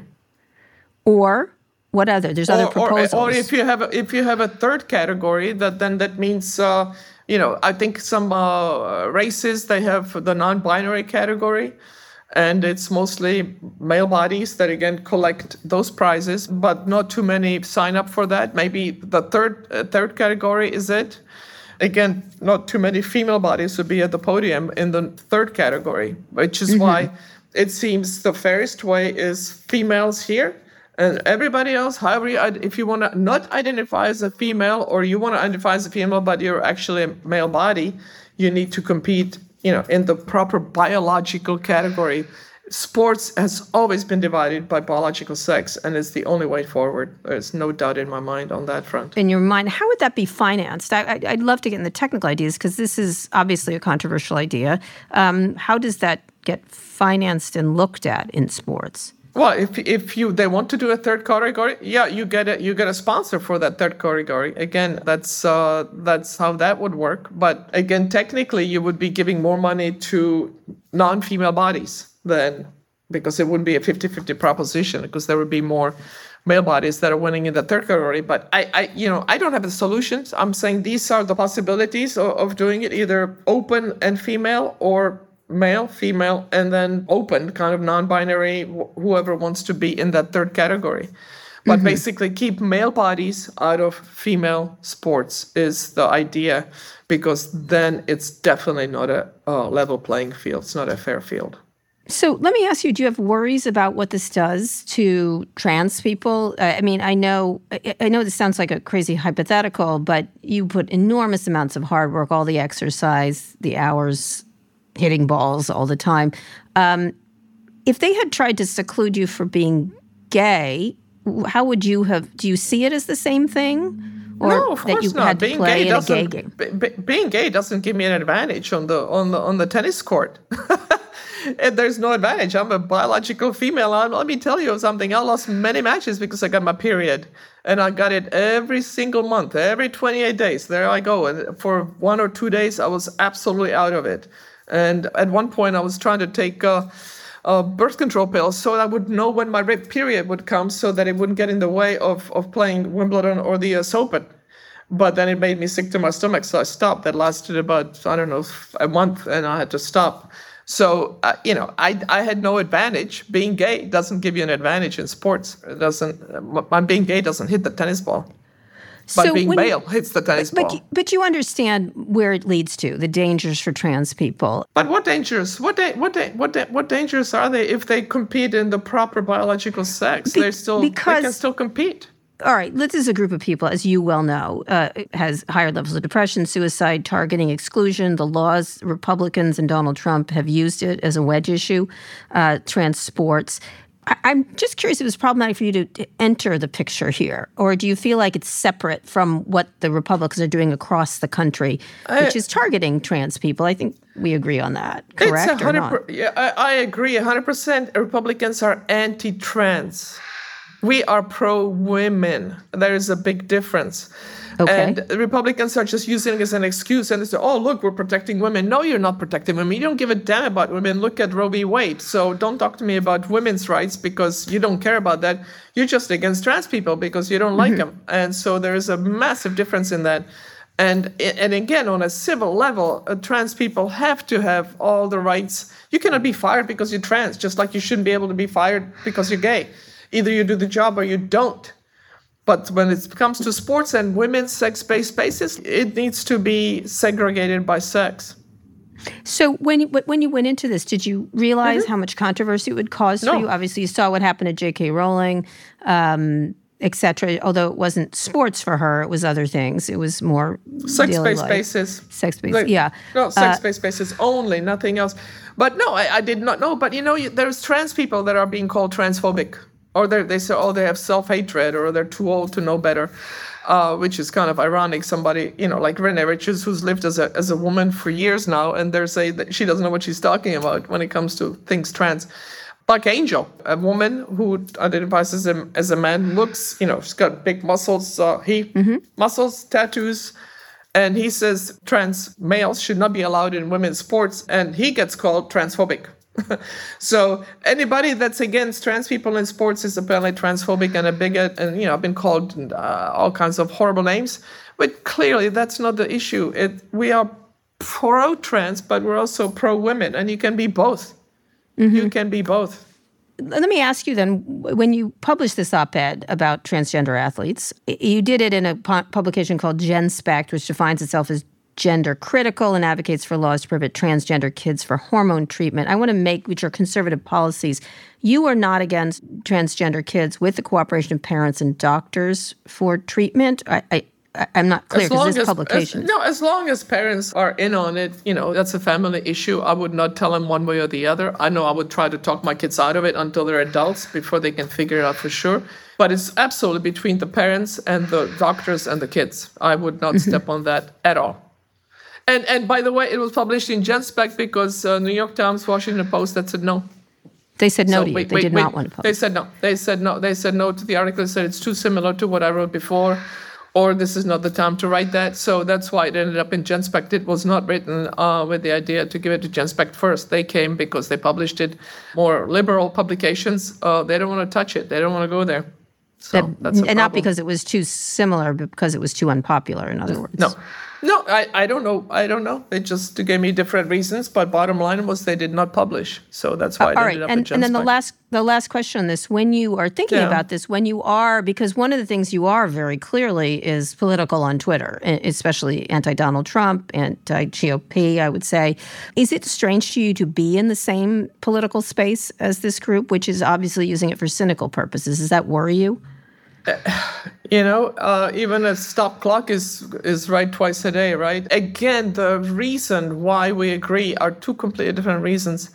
Or what other? There's or, other proposals. Or, or if you have a, if you have a third category, that then that means. Uh, You know, I think some uh, races, they have the non-binary category, and it's mostly male bodies that, again, collect those prizes, but not too many sign up for that. Maybe the third uh, third category is it. Again, not too many female bodies would be at the podium in the third category, which is mm-hmm. why it seems the fairest way is females here. And everybody else, however, you, if you want to not identify as a female or you want to identify as a female, but you're actually a male body, you need to compete, you know, in the proper biological category. Sports has always been divided by biological sex, and it's the only way forward. There's no doubt in my mind on that front. In your mind, how would that be financed? I, I'd love to get in the technical ideas because this is obviously a controversial idea. Um, how does that get financed and looked at in sports? Well, if if you they want to do a third category, yeah, you get a you get a sponsor for that third category. Again, that's uh, that's how that would work. But again, technically, you would be giving more money to non-female bodies than because it wouldn't be a fifty-fifty proposition because there would be more male bodies that are winning in the third category. But I, I you know, I don't have the solutions. I'm saying these are the possibilities of, of doing it, either open and female or male, female, and then open, kind of non-binary, wh- whoever wants to be in that third category. But mm-hmm. basically keep male bodies out of female sports is the idea, because then it's definitely not a uh, level playing field. It's not a fair field. So let me ask you, do you have worries about what this does to trans people? I mean, I know I know this sounds like a crazy hypothetical, but you put enormous amounts of hard work, all the exercise, the hours hitting balls all the time. Um, if they had tried to seclude you for being gay, how would you have, do you see it as the same thing? Or no, of that course you not. had to being play gay in a doesn't gay game? be, be, being gay doesn't give me an advantage on the on the on the tennis court. And there's no advantage. I'm a biological female. I'm, let me tell you something. I lost many matches because I got my period. And I got it every single month, every twenty-eight days. There I go. And for one or two days, I was absolutely out of it. And at one point, I was trying to take uh, uh, birth control pills so I would know when my period would come so that it wouldn't get in the way of, of playing Wimbledon or the U S Open. But then it made me sick to my stomach, so I stopped. That lasted about, I don't know, a month, and I had to stop. So, uh, you know, I I had no advantage. Being gay doesn't give you an advantage in sports. It doesn't. My being gay doesn't hit the tennis ball. But so being male you, hits the tennis but, ball. But you understand where it leads to, the dangers for trans people. But what dangers? What da- what da- what da- what dangers are they if they compete in the proper biological sex? Be- They're still because, they can still compete. All right, this is a group of people, as you well know, uh, has higher levels of depression, suicide, targeting, exclusion. The laws, Republicans and Donald Trump have used it as a wedge issue, uh, trans sports. I- I'm just curious if it was problematic for you to, to enter the picture here, or do you feel like it's separate from what the Republicans are doing across the country, which I, is targeting trans people? I think we agree on that, correct it's or not? Yeah, I, I agree one hundred percent. Republicans are anti-trans. We are pro-women. There is a big difference. Okay. And Republicans are just using it as an excuse. And they say, oh, look, we're protecting women. No, you're not protecting women. You don't give a damn about women. Look at Roe v. Wade. So don't talk to me about women's rights because you don't care about that. You're just against trans people because you don't like mm-hmm. them. And so there is a massive difference in that. And and again, on a civil level, uh, trans people have to have all the rights. You cannot be fired because you're trans, just like you shouldn't be able to be fired because you're gay. Either you do the job or you don't. But when it comes to sports and women's sex-based spaces, it needs to be segregated by sex. So when you, when you went into this, did you realize mm-hmm. how much controversy it would cause no. for you? Obviously, you saw what happened to J K. Rowling. Um, et cetera. Although it wasn't sports for her, it was other things. It was more sex-based life. basis. Sex-based, like, yeah. No, sex-based uh, basis only, nothing else. But no, I, I did not know. But you know, there's trans people that are being called transphobic, or they say, oh, they have self-hatred, or they're too old to know better. Uh, which is kind of ironic. Somebody, you know, like Renee Richards, who's lived as a as a woman for years now, and they're saying that she doesn't know what she's talking about when it comes to things trans. Buck Angel, a woman who identifies as a, as a man, looks, you know, she's got big muscles, uh, he mm-hmm. muscles, tattoos, and he says trans males should not be allowed in women's sports, and he gets called transphobic. So anybody that's against trans people in sports is apparently transphobic and a bigot, and you know, I've been called uh, all kinds of horrible names. But clearly, that's not the issue. It we are pro-trans, but we're also pro-women, and you can be both. Mm-hmm. You can be both. Let me ask you then, when you published this op-ed about transgender athletes, you did it in a pu- publication called GenSpect, which defines itself as gender critical and advocates for laws to prevent transgender kids for hormone treatment. I want to make, which are conservative policies, you are not against transgender kids with the cooperation of parents and doctors for treatment. I, I, I'm not clear because this publication. As, no, as long as parents are in on it, you know, that's a family issue. I would not tell them one way or the other. I know I would try to talk my kids out of it until they're adults before they can figure it out for sure. But it's absolutely between the parents and the doctors and the kids. I would not mm-hmm. step on that at all. And and by the way, it was published in GenSpect because uh, New York Times, Washington Post, that said no. They said no so, to you. Wait, they wait, did wait. not want to publish. They said no. They said no. They said no to the article. They said it's too similar to what I wrote before, or this is not the time to write that. So that's why it ended up in GenSpect. It was not written uh, with the idea to give it to GenSpect first. They came because they published it. More liberal publications, uh, they don't want to touch it. They don't want to go there. So that, that's a and not problem. because it was too similar, but because it was too unpopular, in other words. No. No, I, I don't know. I don't know. They just gave me different reasons, but bottom line was they did not publish. So that's why it All ended right. up and, in GenSpect. And then the last the last question on this, when you are thinking Yeah. about this, when you are, because one of the things you are very clearly is political on Twitter, especially anti-Donald Trump, anti-G O P, I would say. Is it strange to you to be in the same political space as this group, which is obviously using it for cynical purposes? Does that worry you? You know, uh, even a stop clock is is right twice a day, right? Again, the reason why we agree are two completely different reasons.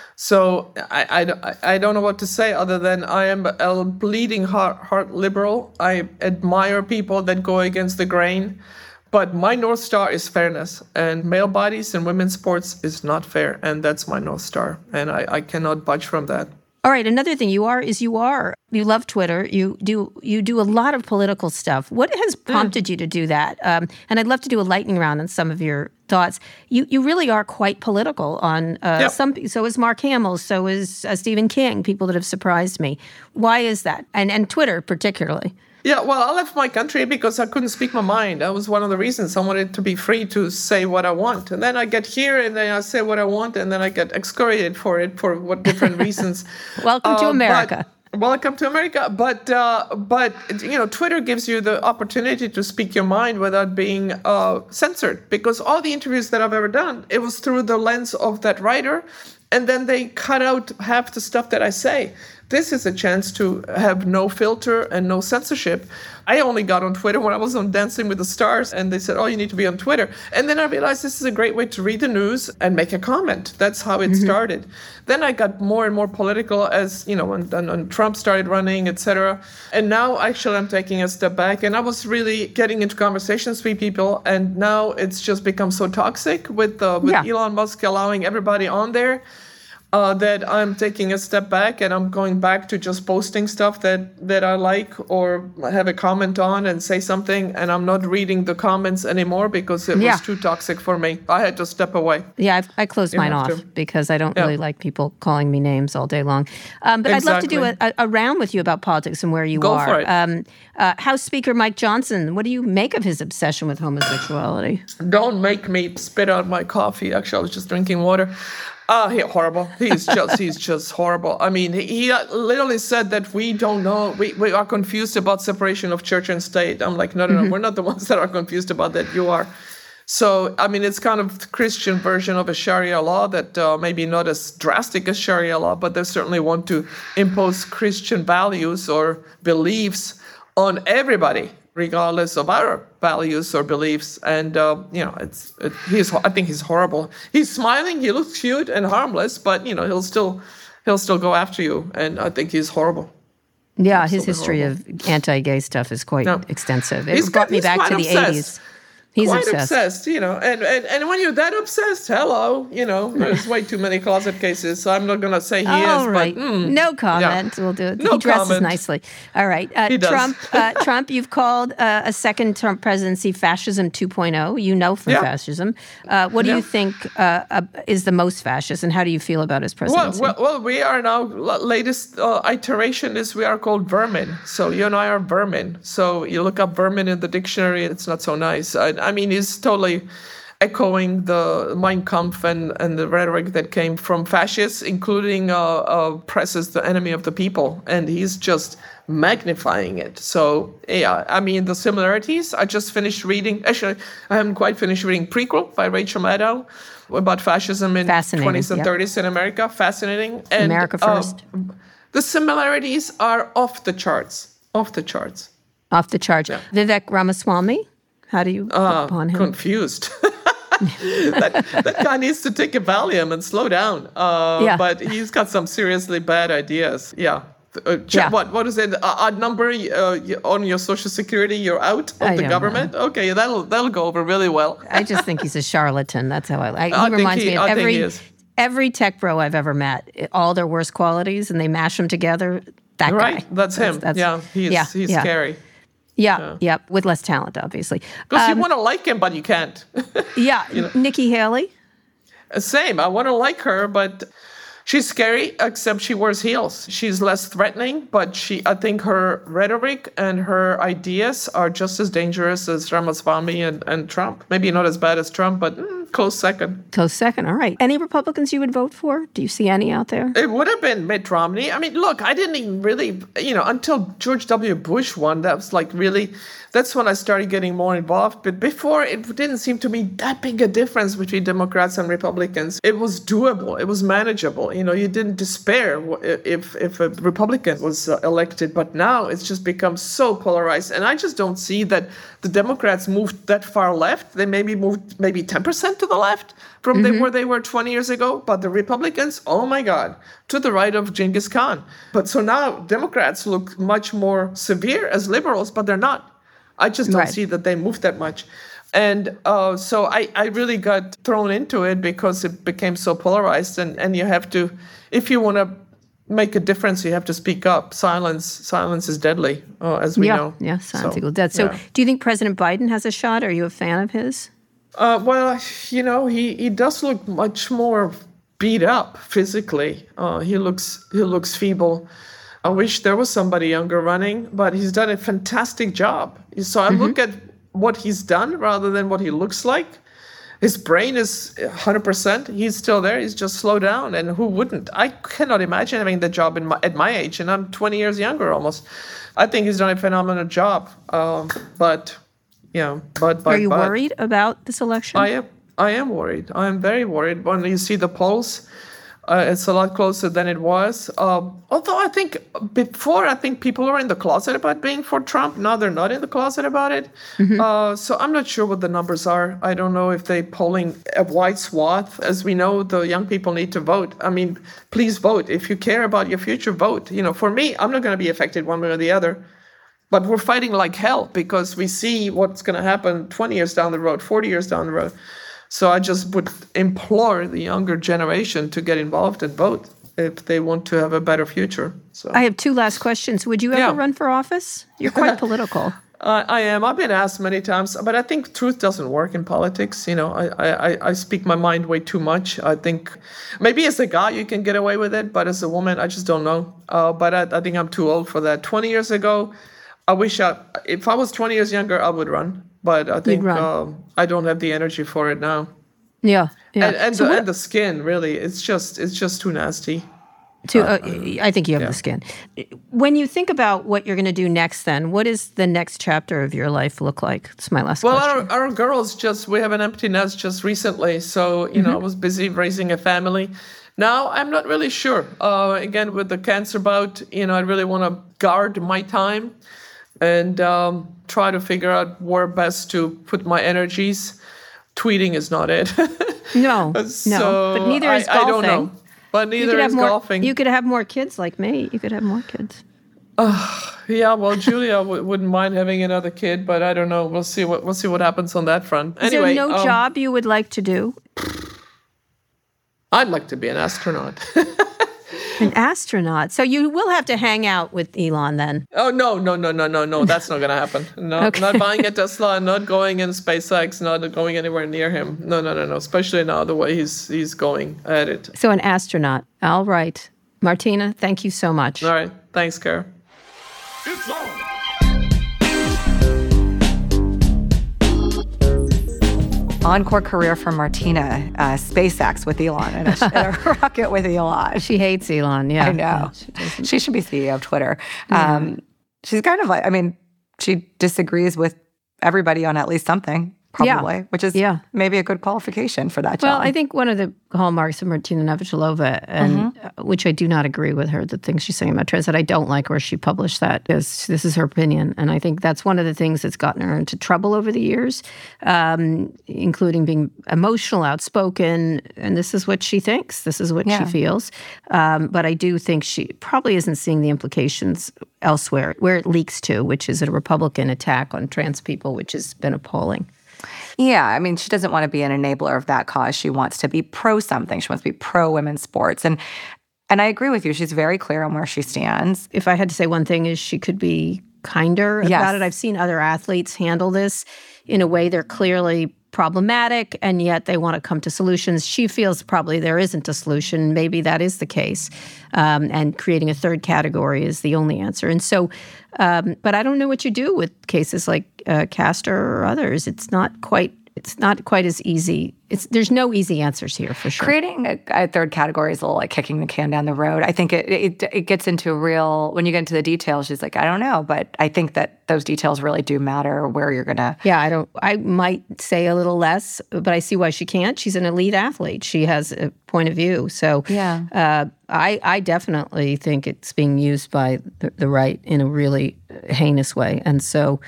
So I, I, I don't know what to say other than I am a bleeding heart, heart liberal. I admire people that go against the grain. But my North Star is fairness. And male bodies in women's sports is not fair. And that's my North Star. And I, I cannot budge from that. All right. Another thing you are is you are. You love Twitter. You do you do a lot of political stuff. What has prompted mm. you to do that? Um, and I'd love to do a lightning round on some of your thoughts. You you really are quite political on uh, yep. some. So is Mark Hamill. So is uh, Stephen King. People that have surprised me. Why is that? And and Twitter particularly. Yeah, well, I left my country because I couldn't speak my mind. That was one of the reasons. I wanted to be free to say what I want. And then I get here and then I say what I want and then I get excoriated for it for what different reasons. Welcome uh, to America. But, welcome to America. But, uh, but you know, Twitter gives you the opportunity to speak your mind without being uh, censored. Because all the interviews that I've ever done, it was through the lens of that writer. And then they cut out half the stuff that I say. This is a chance to have no filter and no censorship. I only got on Twitter when I was on Dancing with the Stars, and they said, oh, you need to be on Twitter. And then I realized this is a great way to read the news and make a comment. That's how it mm-hmm. started. Then I got more and more political as, you know, when, when Trump started running, et cetera. And now, actually, I'm taking a step back, and I was really getting into conversations with people, and now it's just become so toxic with, uh, with yeah. Elon Musk allowing everybody on there. Uh, that I'm taking a step back and I'm going back to just posting stuff that, that I like or have a comment on and say something, and I'm not reading the comments anymore because it yeah. was too toxic for me. I had to step away. Yeah, I've, I closed you mine off to. because I don't yeah. really like people calling me names all day long. Um, but exactly. I'd love to do a, a, a round with you about politics and where you Go are. For it. Um, uh, House Speaker Mike Johnson, what do you make of his obsession with homosexuality? Don't make me spit out my coffee. Actually, I was just drinking water. Oh, he horrible. He's just he's just horrible. I mean, he, he literally said that we don't know, we, we are confused about separation of church and state. I'm like, no, no, no, mm-hmm. we're not the ones that are confused about that. You are. So, I mean, it's kind of the Christian version of a Sharia law that uh, maybe not as drastic as Sharia law, but they certainly want to impose Christian values or beliefs on everybody, regardless of our values or beliefs. And, uh, you know, it's it, he's I think he's horrible. He's smiling, he looks cute and harmless, but, you know, he'll still he'll still go after you. And I think he's horrible. Yeah, Absolutely his history horrible. of anti-gay stuff is quite No. extensive. It He's brought got- me he's back quite to the obsessed. eighties. He's Quite obsessed. obsessed, you know, and, and and when you're that obsessed, hello, you know, there's way too many closet cases, so I'm not going to say he All is, right. but mm, no comment. We'll do it. No he dresses comment. nicely. All right. Uh, He does. Trump, uh, Trump, you've called uh, a second Trump presidency fascism two point oh. You know from Yeah. fascism. Uh, what do Yeah. you think uh, uh, is the most fascist, and how do you feel about his Well, presidency? well, well, we are now, l- latest uh, iteration is we are called vermin. So you and I are vermin. So you look up vermin in the dictionary, it's not so nice. I, I mean, he's totally echoing the Mein Kampf and, and the rhetoric that came from fascists, including uh, uh, press as the enemy of the people. And he's just magnifying it. So, yeah, I mean, the similarities, I just finished reading, actually, I haven't quite finished reading Prequel by Rachel Maddow about fascism in Fascinating, twenties and yep. thirties in America. Fascinating. And, America uh, first. the similarities are off the charts. Off the charts. Off the charge. Vivek Ramaswamy, how do you look Uh, upon him? confused. that, that guy needs to take a Valium and slow down. Uh, Yeah. But he's got some seriously bad ideas. Yeah. Uh, ch- Yeah. What what is it? Uh, odd number uh, y- on your Social Security, you're out of I the don't government. Okay, that'll that'll go over really well. I just think he's a charlatan. That's how I. I he I think reminds he- me of I think every he is. every tech bro I've ever met. It- all their worst qualities, and they mash them together. That Right, guy. that's him. yeah, he's yeah, he's yeah. scary. Yeah, yeah, with less talent, obviously. Because Um, you want to like him, but you can't. yeah, Nikki Haley. Same. I want to like her, but she's scary, except she wears heels. She's less threatening, but she, I think her rhetoric and her ideas are just as dangerous as Ramaswamy and, and Trump. Maybe not as bad as Trump, but mm, close second. Close second. All right. Any Republicans you would vote for? Do you see any out there? It would have been Mitt Romney. I mean, look, I didn't even really, you know, until George W. Bush won, that was like really, that's when I started getting more involved. But before, it didn't seem to me that big a difference between Democrats and Republicans. It was doable. It was manageable. You know, you didn't despair if, if a Republican was uh, elected. But now it's just become so polarized. And I just don't see that the Democrats moved that far left. They maybe moved maybe ten percent to the left from Mm-hmm. the, where they were twenty years ago. But the Republicans, oh my God, to the right of Genghis Khan. But so now Democrats look much more severe as liberals, but they're not. I just don't Right. see that they moved that much. And uh, so I, I really got thrown into it because it became so polarized. And, and you have to, if you want to make a difference, you have to speak up. Silence silence is deadly, uh, as we yeah, know. yeah, silence So, equals dead. So, yeah. do you think President Biden has a shot? Are you a fan of his? Uh, well, you know, he, he does look much more beat up physically. Uh, he looks he looks feeble. I wish there was somebody younger running, but he's done a fantastic job. So I look at what he's done rather than what he looks like. His brain is one hundred percent. He's still there. He's just slowed down. And who wouldn't? I cannot imagine having the job in my, at my age, and I'm twenty years younger almost. I think he's done a phenomenal job. Um, but, you know, but, but Are you but, worried about this election? I am. I am worried. I am very worried. When you see the polls, uh, it's a lot closer than it was. Um, although I think before, I think people were in the closet about being for Trump. Now they're not in the closet about it. Mm-hmm. Uh, so I'm not sure what the numbers are. I don't know if they're polling a wide swath. As we know, the young people need to vote. I mean, please vote. If you care about your future, vote. You know, for me, I'm not going to be affected one way or the other. But we're fighting like hell because we see what's going to happen twenty years down the road, forty years down the road. So I just would implore the younger generation to get involved and vote if they want to have a better future. So I have two last questions. Would you ever Yeah. run for office? You're quite political. uh, I am. I've been asked many times, but I think truth doesn't work in politics. You know, I, I, I speak my mind way too much. I think maybe as a guy you can get away with it, but as a woman, I just don't know. Uh, but I, I think I'm too old for that. twenty years ago, I wish I, if I was twenty years younger, I would run. But I think run. um, I don't have the energy for it now. Yeah, yeah. And, and, So the, what- and the skin, really, it's just it's just too nasty. to, uh, I think you have yeah. the skin. When you think about what you're going to do next, then what does the next chapter of your life look like? That's my last Well, question. our, our girls just, we have an empty nest just recently. So, you know, I was busy raising a family. Now, I'm not really sure. Uh, again, with the cancer bout, you know, I really want to guard my time. and um, try to figure out where best to put my energies. Tweeting is not it. No, so no, but neither is I, golfing. I don't know. But neither is more, golfing. You could have more kids like me. You could have more kids. Uh, yeah, well, Julia w- wouldn't mind having another kid, but I don't know. We'll see what we'll see what happens on that front. Is anyway, there no um, job you would like to do? I'd like to be an astronaut. An astronaut. So you will have to hang out with Elon then. Oh, no, no, no, no, no, no. That's not going to happen. No, Okay. Not buying a Tesla, not going in SpaceX, not going anywhere near him. No, no, no, no. Especially now the way he's he's going at it. So an astronaut. All right. Martina, thank you so much. All right. Thanks, Kara. It's on. Encore career for Martina, uh, SpaceX with Elon, and a, and a rocket with Elon. She hates Elon, yeah. I know. Yeah, she she should be C E O of Twitter. Um, she's kind of like, I mean, she disagrees with everybody on at least something, probably, Yeah. which is Yeah. maybe a good qualification for that job. Well, I think one of the hallmarks of Martina Navratilova, and Mm-hmm. uh, which I do not agree with her, the things she's saying about trans, that I don't like where she published that, is this is her opinion. And I think that's one of the things that's gotten her into trouble over the years, um, including being emotional, outspoken, and this is what she thinks. This is what Yeah. she feels. Um, but I do think she probably isn't seeing the implications elsewhere, where it leaks to, which is a Republican attack on trans people, which has been appalling. Yeah, I mean, she doesn't want to be an enabler of that cause. She wants to be pro something. She wants to be pro women's sports. And and I agree with you. She's very clear on where she stands. If I had to say one thing, is she could be kinder Yes. about it. I've seen other athletes handle this in a way they're clearly problematic, and yet they want to come to solutions. She feels probably there isn't a solution. Maybe that is the case. Um, and creating a third category is the only answer. And so, um, but I don't know what you do with cases like uh, Castor or others. It's not quite, it's not quite as easy. It's, there's no easy answers here for sure. Creating a, a third category is a little like kicking the can down the road. I think it, it it gets into a real, when you get into the details, she's like, I don't know. But I think that those details really do matter where you're going to. Yeah, I don't, I might say a little less, but I see why she can't. She's an elite athlete. She has a point of view. So Yeah. uh, I, I definitely think it's being used by the, the right in a really heinous way. And so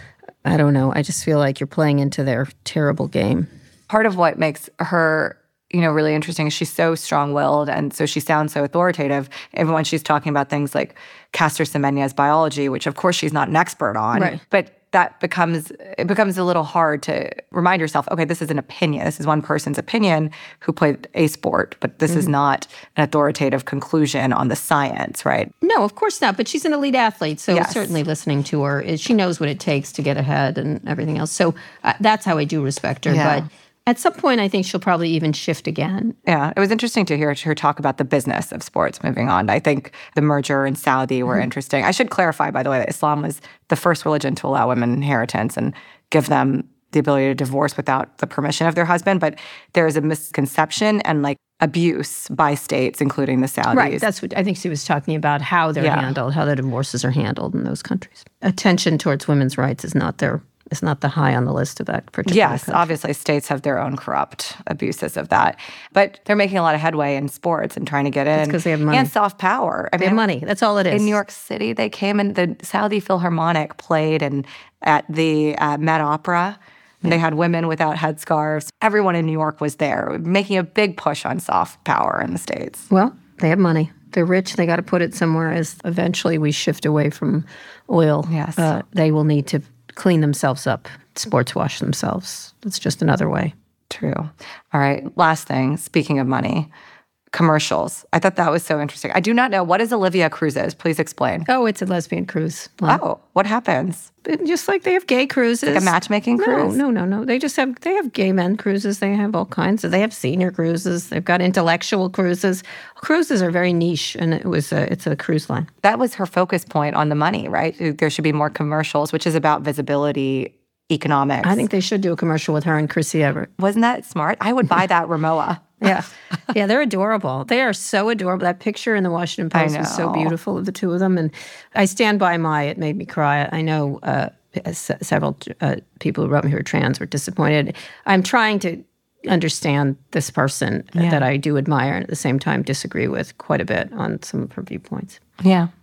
I don't know. I just feel like you're playing into their terrible game. Part of what makes her, you know, really interesting is she's so strong-willed, and so she sounds so authoritative. Even when she's talking about things like Castor Semenya's biology, which of course she's not an expert on, Right. but that becomes it becomes a little hard to remind yourself, okay, this is an opinion. This is one person's opinion who played a sport, but this is not an authoritative conclusion on the science, right? No, of course not. But she's an elite athlete, so Yes. certainly listening to her, is she knows what it takes to get ahead and everything else. So uh, that's how I do respect her. Yeah. But at some point, I think she'll probably even shift again. Yeah, it was interesting to hear her talk about the business of sports moving on. I think the merger in Saudi were interesting. I should clarify, by the way, that Islam was the first religion to allow women inheritance and give them the ability to divorce without the permission of their husband. But there is a misconception and like abuse by states, including the Saudis. Right. That's what I think she was talking about, how they're Yeah. handled, how the divorces are handled in those countries. Attention towards women's rights is not their is not the high on the list of that particular Yes, country. obviously states have their own corrupt abuses of that. But they're making a lot of headway in sports and trying to get in. 'cause they have money. And soft power. I They have money. That's all it is. In New York City, they came and the Saudi Philharmonic played and at the uh, Met Opera. And they had women without headscarves. Everyone in New York was there, making a big push on soft power in the States. Well, they have money. They're rich. They got to put it somewhere. As eventually we shift away from oil, Yes. uh, they will need to clean themselves up, sports wash themselves. It's just another way. True. All right. Last thing, speaking of money, commercials. I thought that was so interesting. I do not know. What is Olivia Cruises? Please explain. Oh, it's a lesbian cruise. line. Oh, what happens? Just like they have gay cruises. Like a matchmaking no, cruise? No, no, no. They just have they have gay men cruises. They have all kinds of. They have senior cruises. They've got intellectual cruises. Cruises are very niche, and it was a, it's a cruise line. That was her focus point on the money, right? There should be more commercials, which is about visibility, economics. I think they should do a commercial with her and Chrissy Everett. Wasn't that smart? I would buy that Rimowa. Yeah. Yeah, they're adorable. They are so adorable. That picture in the Washington Post was so know. beautiful of the two of them. And I stand by my, it made me cry. I know uh, s- several uh, people who wrote me who are trans were disappointed. I'm trying to understand this person Yeah. that I do admire and at the same time disagree with quite a bit on some of her viewpoints. Yeah.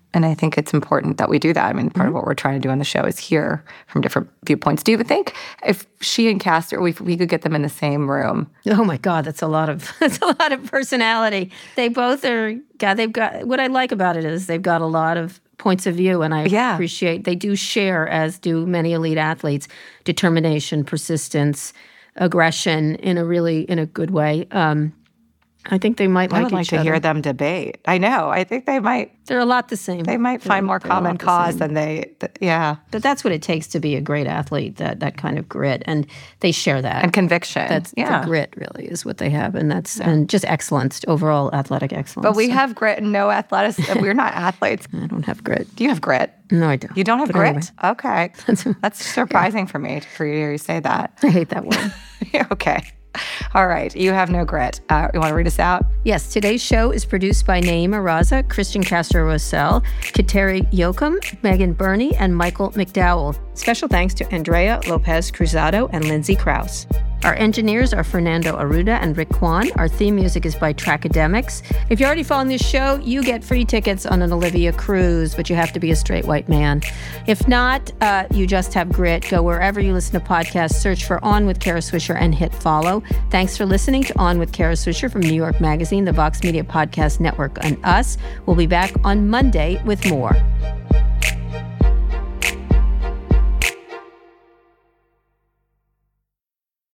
And I think it's important that we do that. I mean, part Mm-hmm. of what we're trying to do on the show is hear from different viewpoints. Do you think if she and Castor, if we could get them in the same room? Oh my God, that's a lot of that's a lot of personality. They both are. God, they've got. What I like about it is they've got a lot of points of view, and I Yeah. appreciate they do share, as do many elite athletes, determination, persistence, aggression in a really in a good way. Um, I think they might I like would like each to other. hear them debate. I know. I think they might. They're a lot the same. They might find They're- more they're a common lot the cause same. than they. Th- yeah, But that's what it takes to be a great athlete. That that kind of grit, and they share that. and conviction. That's yeah. the grit, really, is what they have, and that's and just excellence, overall athletic excellence. But we So, have grit and no athleticism. We're not athletes. I don't have grit. Do you have grit? No, I don't. You don't have But grit? anyway, Okay. That's surprising for me for you to hear you say that. I hate that word. Okay. All right. You have no grit. Uh, you want to read us out? Yes, today's show is produced by Naima Raza, Christian Castro-Rosell, Kateri Yoakum, Megan Burney, and Michael McDowell. Special thanks to Andrea Lopez Cruzado and Lindsay Krause. Our engineers are Fernando Arruda and Rick Kwan. Our theme music is by Trackademics. If you're already following this show, you get free tickets on an Olivia cruise, but you have to be a straight white man. If not, uh, you just have grit. Go wherever you listen to podcasts, search for On with Kara Swisher and hit follow. Thanks for listening to On with Kara Swisher from New York Magazine, the Vox Media Podcast Network, and us. We'll be back on Monday with more.